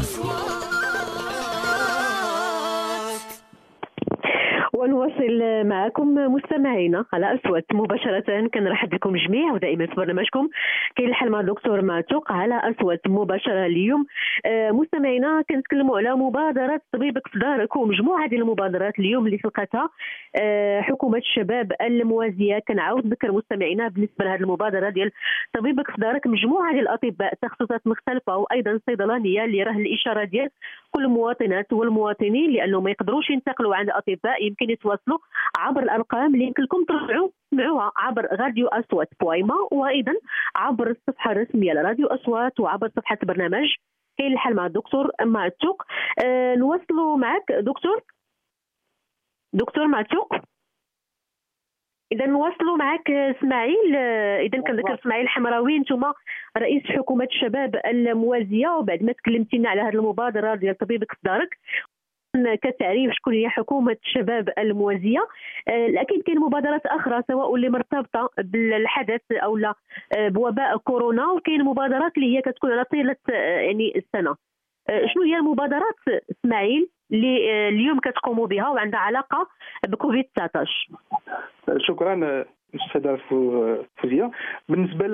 ونواصل معكم مستمعينا على أصوات مباشرة. كنرحب بكم جميع ودائما في برنامجكم كاين الحل مع الدكتور معتوق على أصوات مباشرة. اليوم مستمعينا كنتكلموا على مبادرة طبيبك في دارك، ومجموعة ديال المبادرات اليوم اللي خلقتها حكومة الشباب الموازية. كنعاود نذكر مستمعينا بالنسبة لهذه المبادرة ديال طبيبك في دارك، مجموعة ديال الأطباء تخصصات مختلفة وأيضا صيدلانية اللي راه الإشارة ديال كل المواطنات والمواطنين لأنه ما يقدروش ينتقلوا عند أطباء، يمكن يتواصلوا عبر الأرقام اللي يمكن لكم تسمعوها عبر راديو أصوات بويما، وأيضا عبر الصفحة الرسمية لراديو أصوات وعبر صفحة برنامج كاين الحل مع الدكتور معتوق. نواصلوا معك دكتور معتوق. اذا نواصلوا معك اسماعيل. اذا كنذكر اسماعيل الحمراوي، انتم رئيس حكومه الشباب الموازيه، وبعد ما تكلمتي لنا على هذه المبادره ديال طبيبك في دارك كتعريف شكون هي حكومه الشباب الموازيه، اكيد كاين مبادرات اخرى سواء اللي مرتبطه بالحدث او لا بوباء كورونا، وكاين مبادرات اللي هي كتكون على طيله يعني السنه. شنو هي المبادرات اسماعيل اللي اليوم كتقوموا بها وعندها علاقه بكوفيد 19؟ شكرا استاذه فوزيه. بالنسبه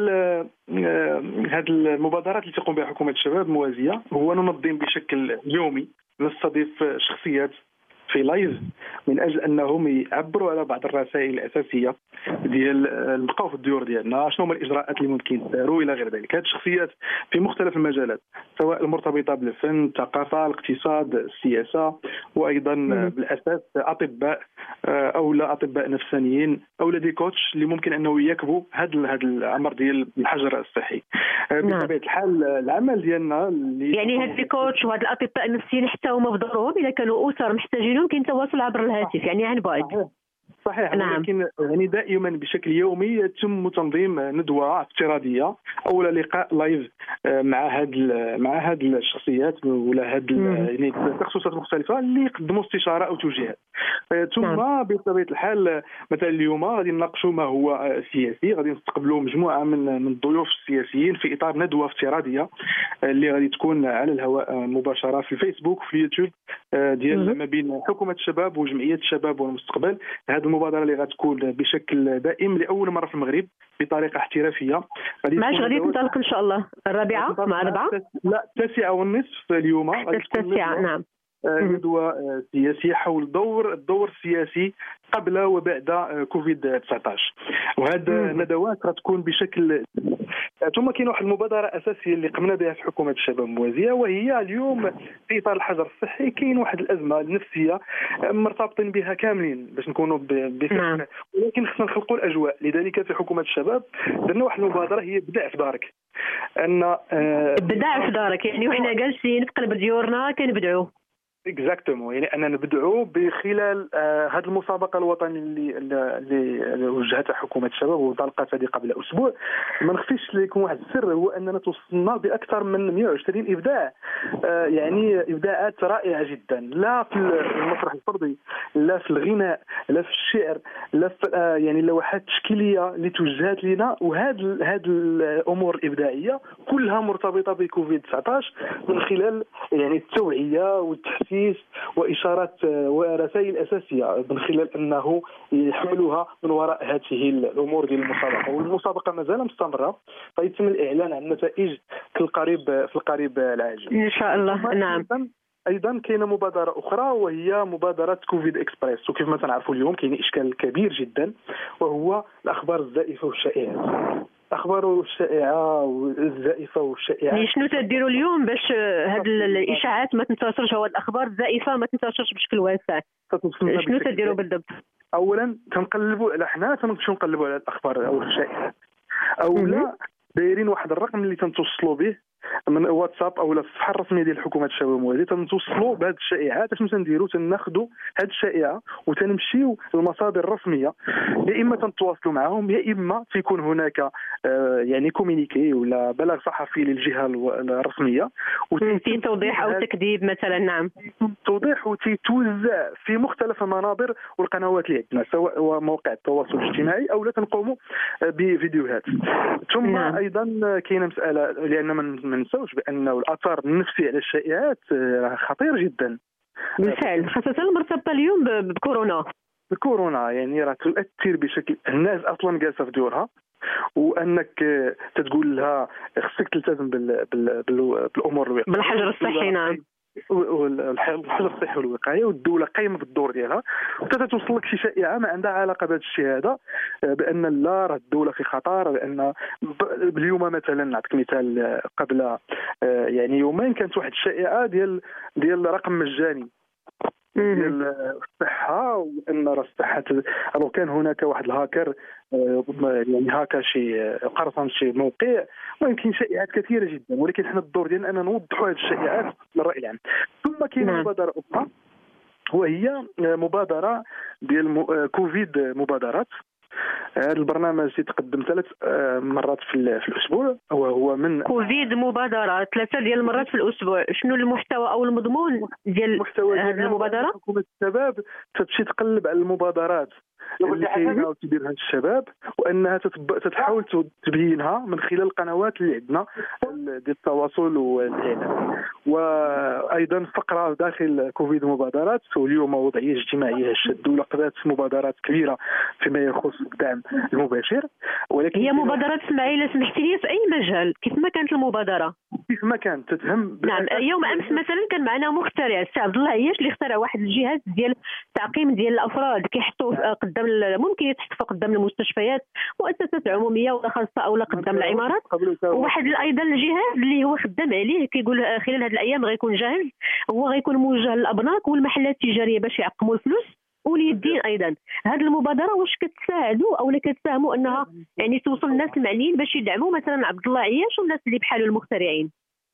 لهذه المبادرات اللي تقوم بها حكومه الشباب الموازيه، هو ننظم بشكل يومي، نستضيف شخصيات في لايف من اجل انهم يعبروا على بعض الرسائل الاساسيه ديال البقاو في الديور ديالنا، شنو هما الاجراءات اللي ممكن يداروا الى غير ذلك. هذه الشخصيات في مختلف المجالات، سواء المرتبطه بالفن، الثقافه، الاقتصاد، السياسه، وايضا بالاساس اطباء او لا اطباء نفسانيين او لا دي كوتش اللي ممكن انه يكبوا هذا الامر ديال الحجر الصحي. بطبيعه الحال العمل ديالنا يعني هاد الكوتش وهاد الاطباء النفسيين حتى هما بدورهم الا كانوا اسر محتاجين يمكن التواصل عبر الهاتف، يعني عن بعد. صحيح. نعم. ولكن يعني دائما بشكل يومي يتم تنظيم ندوه افتراضيه او لقاء لايف مع هاد الشخصيات ولا هاد يعني تخصصات مختلفه اللي يقدموا استشاره او توجيهات. ثم بطبيعه الحال مثلا اليوم غادي نناقشوا ما هو سياسي، غادي نستقبلوا مجموعه من الضيوف السياسيين في اطار ندوه افتراضيه اللي غادي تكون على الهواء مباشره في الفيسبوك وفي اليوتيوب ديال ما بين حكومه الشباب وجمعيه الشباب والمستقبل. هذه المبادره اللي غتكون بشكل دائم لاول مره في المغرب بطريقه احترافيه. غادي تنطلق ان شاء الله الرابعه مع 4 لا 9:30 اليوم. التاسعة. نعم. ندوة سياسية حول الدور السياسي قبل وبعد كوفيد 19، وهذا الندوات غتكون بشكل. ثم كاين واحد المبادرة أساسية اللي قمنا بها في حكومة الشباب الموازية، وهي اليوم في إطار الحجر الصحي كاين واحد الأزمة النفسية مرتبطين بها كاملين باش نكونوا بفكر، ولكن خصنا نخلقوا الأجواء. لذلك في حكومة الشباب درنا واحد المبادرة هي بدع في دارك. أن بدع في دارك يعني وحنا جالسين في قلب ديورنا كنبدعوا. اكزاكتومون، يعني اننا نبدعوا بخلال هذه المسابقه الوطنيه اللي وجهتها حكومه الشباب وانطلقت هذه قبل اسبوع. ما نخفيش لكم واحد السر، هو اننا توصلنا باكثر من 120 ابداع، يعني ابداعات رائعه جدا، لا في المسرح الفردي، لا في الغناء، لا في الشعر، لا في يعني لوحات تشكيليه اللي توجهت لنا. وهذه الامور الابداعيه كلها مرتبطه بكوفيد 19 من خلال يعني التوعيه والتحفيز وإشارات ورسائل أساسية، من خلال أنه يحملوها من وراء هذه الأمور ديال المسابقة. والمسابقة مازال مستمرة، فيتم الإعلان عن النتائج في القريب العاجل إن شاء الله. نعم. ايضا كاينه مبادره اخرى وهي مبادره كوفيد اكسبريس. وكيف ما تنعرفوا اليوم كاين اشكال كبير جدا، وهو الاخبار الزائفه والشائعات. اخبار الشائعه والزائفه والشائعات، شنو تديروا اليوم باش هاد الاشاعات ما تنتشرش، هاد الاخبار الزائفه ما تنتشرش بشكل واسع؟ شنو تديروا بالضبط؟ اولا تنقلبوا على حنا تنمشيو نقلبوا على الاخبار او الشائعات، اولا دايرين واحد الرقم اللي تنتوصلوا به من واتساب او الصفحه الرسميه ديال حكومه الشباب الموازي، تنتوصلوا بهذه الشائعات. اش تنديروا؟ تناخذوا هذه الشائعه وتنمشيو للمصادر الرسميه، يا اما تنتواصلوا معهم يا اما تيكون هناك يعني كومينيكي ولا بلاغ صحفي للجهه الرسميه في توضيح او تكذيب مثلا. نعم. توضيح وتتوزع في مختلف المنابر والقنوات اللي عندنا، سواء مواقع التواصل الاجتماعي او لا تنقوموا بفيديوهات. ثم ايضا كاينه مساله، لان ما ننساوش بان الاثار النفسي على الشائعات خطير جدا بالفعل، خاصه المرتبطه اليوم بكورونا. الكورونا يعني راه تؤثر بشكل، الناس اصلا جالسه في دورها، وانك تتقول لها خصك تلتزم بالامور بالحجر الصحي. نعم. والحجر الصحي والوقايه، والدوله قايمه بالدور ديالها، وحتى توصل لك شي شائعه ما عندها علاقه بهذا الشيء هذا، بان لا راه الدوله في خطر. بان اليوم مثلا نعطيك مثال، قبل يعني يومين كانت واحد الشائعه ديال رقم مجاني ديال الصحه، وان راه الصحه لو كان هناك واحد الهاكر يعني هاكا شي قرصن شي موقع، ويمكن شائعات كثيره جدا، ولكن حنا الدور ديالنا اننا نوضحوا هذه الشائعات للراي العام. ثم كاينه مبادره اخرى وهي مبادره ديال كوفيد مبادرات. هذا البرنامج يتقدم 3 مرات في الاسبوع، وهو من كوفيد مبادرات 3 ديال المرات في الاسبوع. شنو المحتوى او المضمون ديال هذه المبادره؟ حكومه الشباب تمشي تقلب على المبادرات اللي كاينه وتديرها الشباب، وانها تحاول تبينها من خلال القنوات اللي عندنا ديال التواصل والاعلام. وايضا فقره داخل كوفيد مبادرات، واليوم وضعيه اجتماعيه الدوله قضات مبادرات كبيره فيما يخص الدعم المباشر، ولكن هي مبادرات اسماعيل سمحت لي في اي مجال كيف ما كانت المبادره؟ كيف ما كانت تتهم. نعم، يوم امس مثلا كان معنا مخترع السي عبد الله عياش اللي اخترع واحد الجهاز ديال تعقيم ديال الافراد كيحطوا قدام ممكن يتحطوا قدام المستشفيات، مؤسسات عموميه ولا خاصه او قدام العمارات. وواحد ايضا الجهاز اللي هو خدام عليه كيقول خلال هذه الايام غيكون جاهز، هو غيكون موجه للابناق والمحلات التجاريه باش يعقموا الفلوس واليدين ايضا. هذه المبادره واش كتساعدوا او كتساهموا انها يعني توصل الناس المعنيين باش يدعموا مثلا عبد الله عياش والناس اللي بحاله المخترعين؟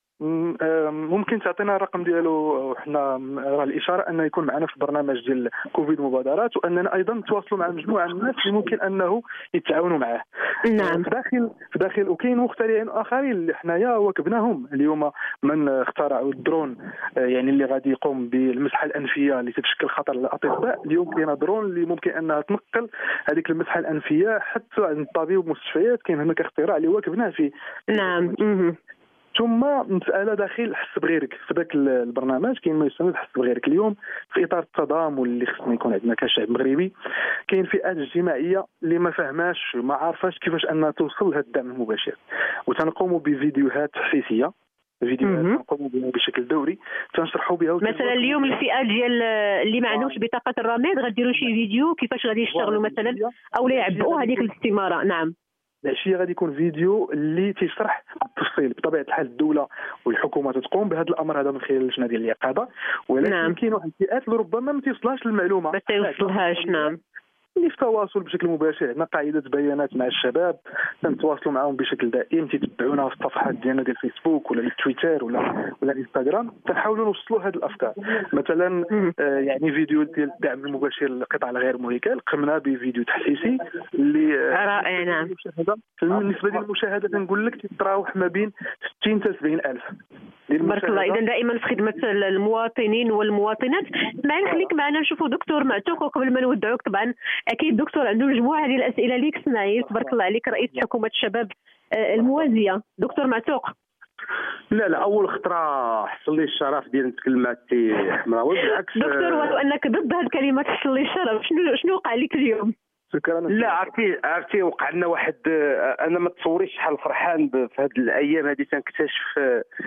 ممكن تعطينا الرقم ديالو، وحنا راه الاشاره انه يكون معنا في البرنامج ديال كوفيد مبادرات، واننا ايضا نتواصلوا مع مجموعه من الناس اللي ممكن انه يتعاونوا معاه. نعم. في داخل وكاين مخترعين اخرين اللي حنايا واكبناهم اليوم، من اخترعوا الدرون يعني اللي غادي يقوم بالمسحه الانفيه اللي تتشكل خطر للاطباء. اليوم كاينه درون اللي ممكن انها تنقل هذيك المسحه الانفيه حتى عند الطبيب والمستشفيات. كاين هناك اختراع اللي واكبناه فيه. نعم. ثم مسألة داخل حس بغيرك. في ذاك البرنامج كاين ما يسمى حس بغيرك. اليوم في إطار التضامن اللي خصنا يكون عندنا كشعب مغربي، كاين فئات اجتماعية اللي ما فهماش ما عارفاش كيفاش أنها توصل لهذا الدعم المباشر، وتنقوموا بفيديوهات تحفيزية، فيديوهات نقوموا بها بشكل دوري تنشرحوا بها. مثلا اليوم الفئه ديال اللي ما عندهمش بطاقه الرماد غديروا شي فيديو كيفاش غادي يشتغلوا مثلا او يعبئوا هذيك الاستماره. نعم. العشيه غادي يكون فيديو اللي تيشرح بالتفصيل. بطبيعه الحال الدوله والحكومه تقوم بهذا الامر هذا من خلال اللجنه ديال اليقظه، ولكن نعم. كاين واحد الفئات اللي ربما ما توصلهاش المعلومه، ما توصلهاش. نعم. اللي في تواصل بشكل مباشر. عندنا قاعده بيانات مع الشباب تنتواصلوا معهم بشكل دائم، تيتبعونا في الصفحات ديالنا ديال الفيسبوك ولا التويتر ولا الانستغرام. تنحاولوا نوصلوا هذه الافكار. مثلا يعني فيديو ديال الدعم المباشر للقطاع الغير مهيكل قمنا بفيديو تحسيسي اللي رائع. نعم. بالنسبه للمشاهده تنقول لك تتراوح ما بين 60 حتى 70 الف. بارك الله. اذا دائما في خدمه المواطنين والمواطنات. اسماعيل خليك معنا نشوفوا دكتور معتوق، وقبل ما نودعوك طبعا اكيد دكتور عنده مجموعه ديال الاسئله ليك. اسماعيل تبارك الله عليك، رئيس حكومه الشباب الموازيه. دكتور معتوق. لا اول خطره حصل لي الشرف ديال نتكلم مع السي حمراوي. بالعكس دكتور، ولو انك ضد هذه الكلمات حصل لي الشرف، شنو وقع لك اليوم؟ لا عرفتي وقع لنا واحد. انا ما تصوريش شحال فرحان في هذه الايام هذه تنكتشف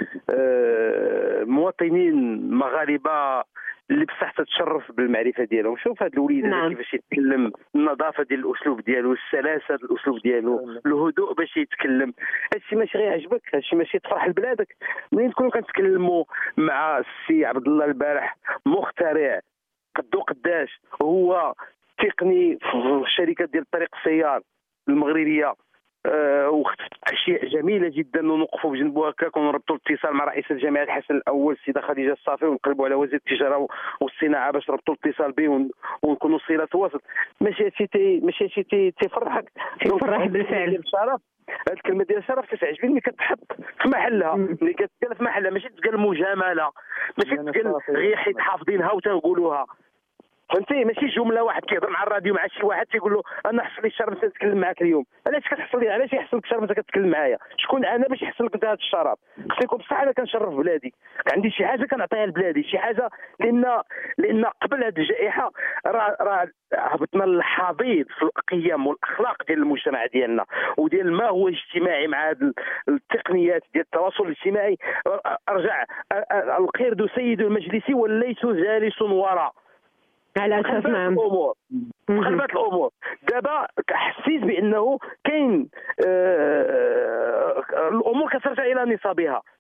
مواطنين مغاربه اللي بصح تتشرف بالمعرفه ديالهم. شوف هاد الوليد نعم. كيفاش يتكلم، النظافه ديال الاسلوب ديالو، السلاسه ديال الاسلوب ديالو، الهدوء باش يتكلم. هادشي ماشي غيعجبك، هادشي ماشي تفرح لبلادك. منين تكونوا كنتكلموا مع السي عبد الله البارح، مخترع قدو قداش، هو تقني في الشركات ديال الطريق السيار المغربيه، اشياء جميله جدا. ونوقفوا بجنبه هكاك ونربطوا الاتصال مع رئيس الجامعه الحسن الاول السيده خديجه الصافي، ونقلبوا على وزير التجاره والصناعه باش نربطوا الاتصال به ونكونوا صله تواصل. ماشي شي تفرحك. يفرح بالفعل. الشرف هذه الكلمه ديال الشرف كتعجبني ملي كتحط في محلها، ملي كتقال في محلها، ماشي تقال مجامله، ماشي تقال غير حيت حافظينها وتنقولوها. فهمتي؟ ماشي جمله واحد كيهضر مع الراديو مع شي واحد تيقول له انا حصل لي الشرف نتكلم معاك اليوم. علاش كتحصل لي؟ علاش يحصل لك الشرف انت كتكلم معايا؟ شكون انا باش يحصل لك انت هذا الشرف؟ خصني يكون بصح انا كنشرف بلادي، عندي شي حاجه كنعطيها لبلادي، شي حاجه لان قبل هذه الجائحه راه هبطنا للحضيض في القيم والاخلاق ديال المجتمع ديالنا وديال ما هو اجتماعي مع هذه التقنيات ديال التواصل الاجتماعي. ارجع القرد سيد المجلس والليث جالس وراء. على اساس نعم خلبات الامور. دابا حسيت بانه كاين الامور كترجع الى نصابها.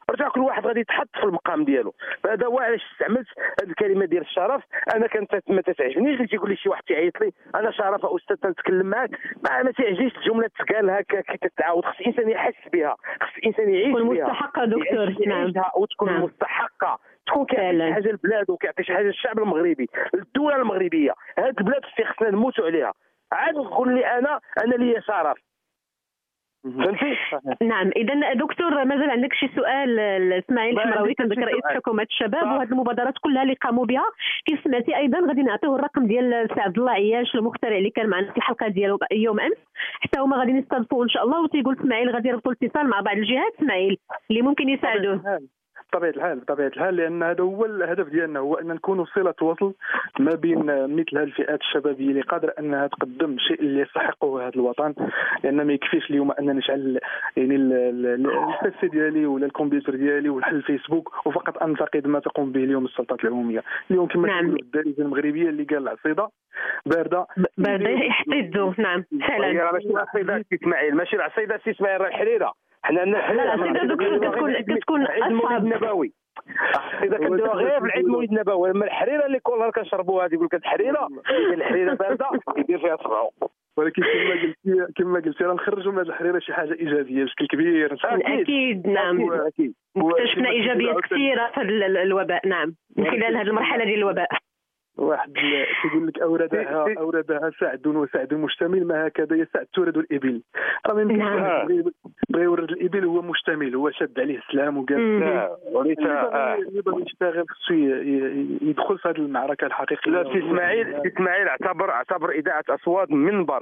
رجع كل واحد غادي يتحط في المقام ديالو. فهذا هو علاش استعملت هذه الكلمه ديال الشرف. انا كانت ما تتعجبنيش اللي تيقول لي شي واحد تيعيط لي انا شرف استاذ تنتكلم معاك، ما تعجبنيش الجمله تقال هكا كي تتعاود. خص الانسان يحس بها، خص الانسان يعيش بها، تكون مستحقه دكتور. نعم وتكون مستحقه، تكون كيعطي شي حاجه للبلاد وكيعطي شي حاجه للشعب المغربي، الدوله المغربيه. هذه البلاد خصنا نموتوا عليها. عاد تقول لي انا لي شرف، فهمتي؟ نعم. اذا دكتور مازال عندك شي سؤال لاسماعيل الحمراوي كنذكر رئيس حكومه الشباب وهذه المبادرات كلها اللي قاموا بها. كيف سمعتي ايضا غادي نعطيو الرقم ديال سي عبد الله عياش المخترع اللي كان معنا في الحلقه ديالو يوم امس، حتى هما غادي يستضيفوه ان شاء الله. وتيقول اسماعيل غادي يربطوا الاتصال مع بعض الجهات اسماعيل اللي ممكن يساعدوه. بطبيعه الحال لان هذا هو الهدف ديالنا، هو ان نكونوا صله وصل ما بين مثل هذه الفئات الشبابيه اللي قادره انها تقدم شيء اللي يستحقه هذا الوطن. لان ما يكفيش اليوم ان نشعل يعني البيسي ديالي ولا الكمبيوتر ديالي ولا الفيسبوك وفقط انتقد ما تقوم به اليوم السلطات العموميه. اليوم كما تقولوا الدارجه المغربيه اللي قال العصيده بارده يحتدوا. نعم فعلا. ماشي العصيده اسماعيل، ماشي العصيده اسماعيل، راه الحريره. حنا لا العصيده كتكون عيد مولد نبوي. اذا كنديروها غير في العيد مولد نبوي، اما الحريره اللي كلها كنشربوها هذه يقول لك الحريره الحريره بارده يدير فيها صبعو. ولكن كما قلتي راه نخرجوا من هذه الحريره شي حاجه ايجابيه بشكل كبير. اكيد نعم. اكتشفنا ايجابيات كثيره في الوباء. نعم من خلال هذه المرحله ديال الوباء. واحد تيقول لك اوردها سعد وسعد مشتمل، ما هكذا يسعد تورد الابل. راه ما يمكنش بغى يورد الابل هو مشتمل، هو شد عليه السلام وقال يبغى يشتغل خصو يدخل في هذه المعركه الحقيقيه. لا سي اسماعيل اعتبر اذاعه اصوات منبر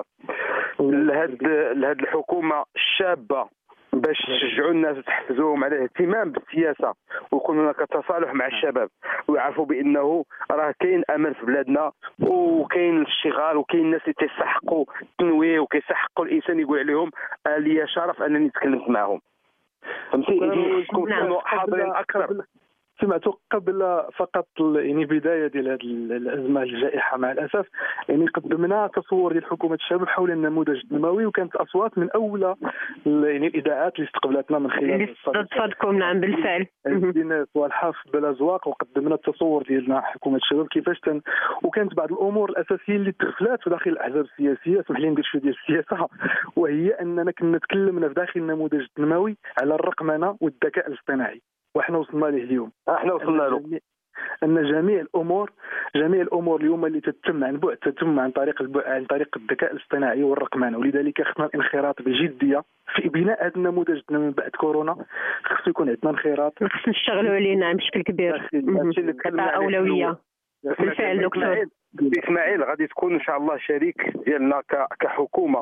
لهذه الحكومه الشابه باش تشجعوا الناس وتحفزوهم على الاهتمام بالسياسه ويكون هناك تصالح مع الشباب ويعرفوا بانه راه كاين امل في بلادنا وكاين الاشتغال وكاين الناس اللي تيستحقوا التنويه وكيستحقوا الانسان يقول عليهم لي شرف انني تكلمت معهم. فهمتي؟ كونوا حاضرين اكثر. سمعت قبل فقط يعني بدايه ديال هذه الازمه الجائحه مع الاسف يعني قدمنا تصور ديال حكومه الشباب حول النموذج الدموي، وكانت اصوات من اولى يعني الاذاعات اللي استقبلتنا من خلال استضافتكم. نعم بالفعل دينا والحاف بلا زواق وقدمنا التصور ديالنا حكومه الشباب كيفاش وكانت بعض الامور الاساسيه اللي تغفلات في داخل الاحزاب السياسيه. اسمح لي ندير شويه ديال السياسه، وهي اننا كنا تكلمنا في داخل النموذج الدموي على الرقمنه والذكاء الاصطناعي، وحنا وصلنا له اليوم. احنا وصلنا له ان جميع الامور اليوم اللي تتم عن بعد تتم عن طريق الذكاء الاصطناعي والرقمنه، ولذلك خصنا الانخراط بجديه في بناء هذا النموذج من بعد كورونا. خصو يكون عندنا انخراط، خصنا نشتغلوا عليه. نعم بشكل كبير، اولويه بالفعل. دكتور اسماعيل غادي تكون ان شاء الله شريك ديالنا كحكومه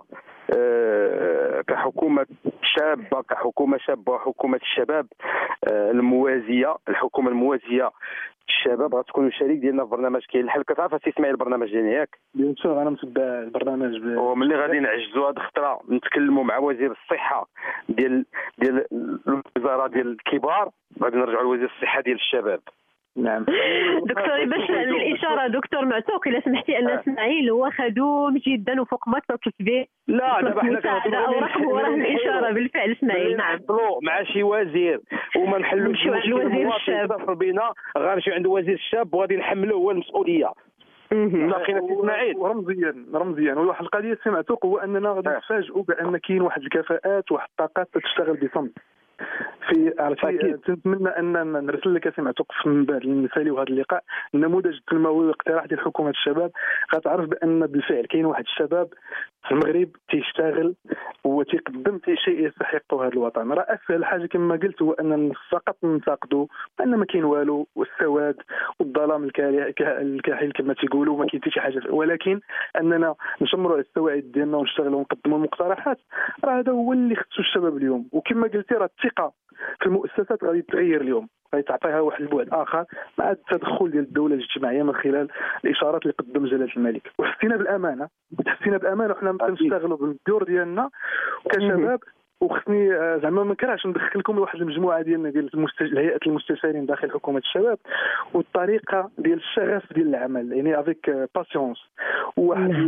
شابه، كحكومه شابه وحكومه الشباب الموازيه، الحكومه الموازيه الشباب غتكون شريك ديالنا في برنامج كاين الحل. كتعرف تسمع البرنامج ديالنا ياك؟ بيان سور انا متبع البرنامج. وملي غادي نعجزوا هذه الخطره نتكلموا مع وزير الصحه ديال الوزاره ديال الكبار، غادي نرجعوا لوزير الصحه ديال الشباب. نعم دكتور باش الاشاره دكتور معتوق الا سمحتي ان اسماعيل هو خدوم جدا وفوق ما تتصف به. لا دابا حنا كنهضروا وراه الاشاره بالفعل اسماعيل. نعم مع شي وزير وما نحلوش الوزير الشاب بينا، غنمشيو عند وزير الشاب وغادي نحملوه هو المسؤوليه. لقينا اسماعيل رمزيا وواحد القضيه سمعتو هو اننا غادي نتفاجئوا بان كاين واحد الكفاءات واحد الطاقات تشتغل بصمت في عرفتي. نتمنى ان نرسل لك سمعتك من بعد المثالي وهذا اللقاء النموذج التنموي واقتراح ديال حكومه الشباب. غتعرف بان بالفعل كاين واحد الشباب في المغرب تيشتغل وتيقدم شيء يستحق هذا الوطن. راه اسهل حاجه كما قلت هو ان فقط ننتقدوا ان ما كاين والو والسواد والظلام الكاحل كما تيقولوا ما كاين حتى شي حاجه، ولكن اننا نشمروا على السواعد ديالنا ونشتغلوا ونقدموا المقترحات. راه هذا هو اللي خصو الشباب اليوم. وكما قلتي راه الثقه في المؤسسات غادي تغير اليوم، غادي تعطيها واحد البعد اخر مع التدخل ديال الدوله الاجتماعيه من خلال الاشارات اللي قدم جلاله الملك. وحسينا بالامانه وحنا كنشتغلوا بالدور ديالنا كشباب. وخصني زعما ما كرهش ندخلكم لواحد المجموعه ديالنا ديال هيئه المستشارين داخل حكومه الشباب، والطريقه ديال الشغف ديال العمل يعني افيك باسيونس، وواحد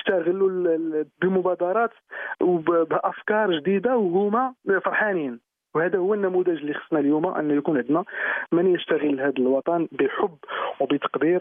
تيشتغلوا بمبادرات وبافكار جديده وهما فرحانين وهذا هو النموذج اللي خصنا اليوم ان يكون عندنا من يشتغل هذا الوطن بحب وبتقدير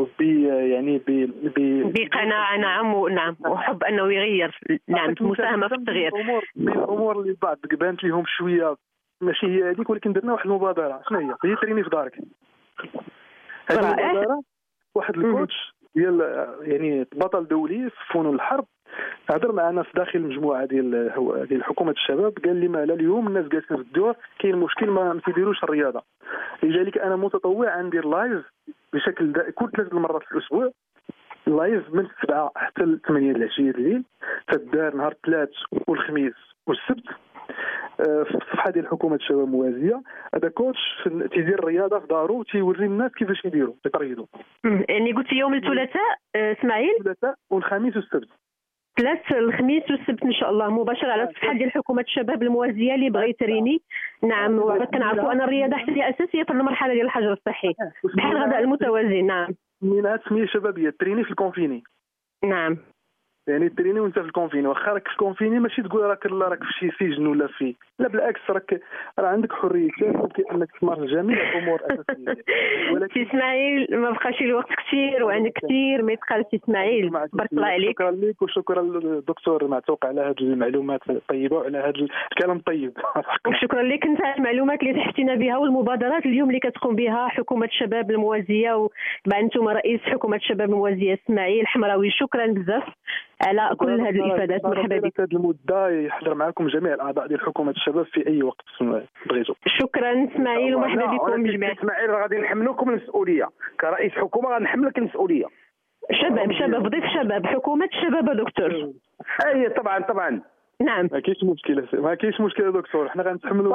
بقناعه. نعم وحب انه يغير. نعم مساهمه في التغيير. الامور اللي بعض بانت لهم شويه ماشي هي هذيك، ولكن درنا واحد المبادره. شنو هي تريني في دارك. هذه المبادره واحد الكوتش ديال بطل دولي في فنون الحرب هضر معنا في داخل المجموعه ديال حكومه الشباب، قال لي ما اليوم الناس جالسين في الدور كاين مشكل ما تيديروش الرياضه، لذلك انا متطوع ندير لايف بشكل كل 3 مرات في الاسبوع، لايف من 7 حتى 8 العشيه الليل، تدار نهار الثلاث والخميس والسبت في الصفحه ديال حكومه الشباب الموازيه. هذا كوتش تيدير الرياضه في دارو، تيوري الناس كيفاش يديروا يتريضوا. يعني قلت يوم الثلاثاء اسماعيل؟ الثلاثاء والخميس والسبت. 3 الخميس والسبت ان شاء الله مباشره على الصفحه ديال حكومه الشباب الموازيه اللي بغى يتريني. نعم كنعرفوا ان الرياضه حتى هي اساسيه في المرحله ديال الحجر الصحي بحال الغذاء المتوازن. نعم منها تسميه شبابيه تريني في الكونفيني. نعم يعني تريني وانت في الكونفيني، واخا راك في الكونفيني ماشي تقول راك في شي سجن ولا في، لا بالعكس راه عندك حريتك وممكن انك تمارس جميع الامور الاساسيه. ولكن اسماعيل ما بقاش الوقت كثير وعندك كثير ما يتقالش. اسماعيل بارك الله عليك. شكرا لك وشكرا للدكتور معتوق على هذه المعلومات الطيبه وعلى هذا الكلام الطيب. وشكرا لك انت على المعلومات اللي تحتينا بها والمبادرات اليوم اللي كتقوم بها حكومه الشباب الموازيه، وطبعا انتم رئيس حكومه الشباب الموازيه اسماعيل حمراوي. شكرا بزاف على كل هذه الافادات. مرحبا بك. هذه المده يحضر معكم جميع الاعضاء ديال حكومه الشباب في اي وقت بغيتوا. شكرا اسماعيل ومرحبا بكم جميعا. اسماعيل غادي نحملوكم المسؤوليه كرئيس حكومه، غنحملك المسؤوليه. شباب ضيف شباب حكومه الشباب يا دكتور. اي طبعا نعم ما كاينش مشكله دكتور، حنا غنتحملوا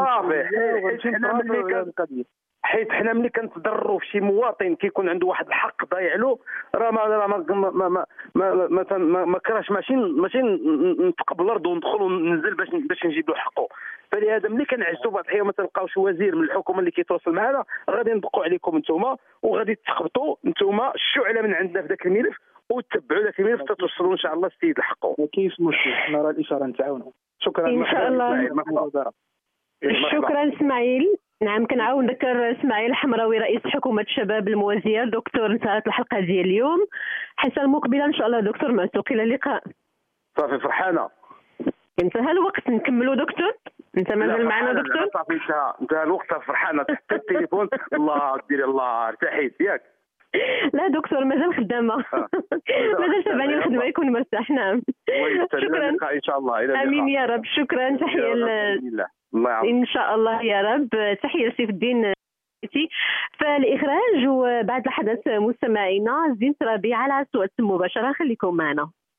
صافي. حيت حنا ملي كنتضرروا في شي مواطن كيكون عنده واحد الحق ضايع له، راه ما كراش ماشي نتقبل الارض وندخل وننزل باش نجيب له حقه. فلهذا ملي كنعجزوا بعض الحياه ما تلقاوش وزير من الحكومه اللي كيتواصل معنا، غادي ندقوا عليكم نتوما وغادي تخبطوا نتوما الشعله من عندنا في ذاك الملف وتتبعوا ذاك الملف حتى توصلوا ان شاء الله السيد لحقه. ما كاينش مشكل، حنا راه الاشاره نتعاونوا. شكرا ان شاء الله. شكرا اسماعيل. نعم كنعاود نذكر اسماعيل حمراوي رئيس حكومه الشباب الموازيه. دكتور انتهت الحلقه ديال اليوم، الحصه المقبله ان شاء الله دكتور معتوق الى اللقاء. صافي فرحانه انتهى الوقت نكملوا دكتور؟ انت مازال معنا دكتور؟ صافي انتهى الوقت فرحانه. حتى التليفون الله ديري الله ارتاحيت ياك. لا دكتور مازال خدامه مازال تابعني الخدمه يكون مرتاح. نعم شكرا ان شاء الله. الى امين يا رب. شكرا تحيه ان شاء الله يا رب. تحيه سيف الدين فالاخراج. وبعد لحظات مستمعينا زين ترابي على سوء المباشره، خليكم معنا.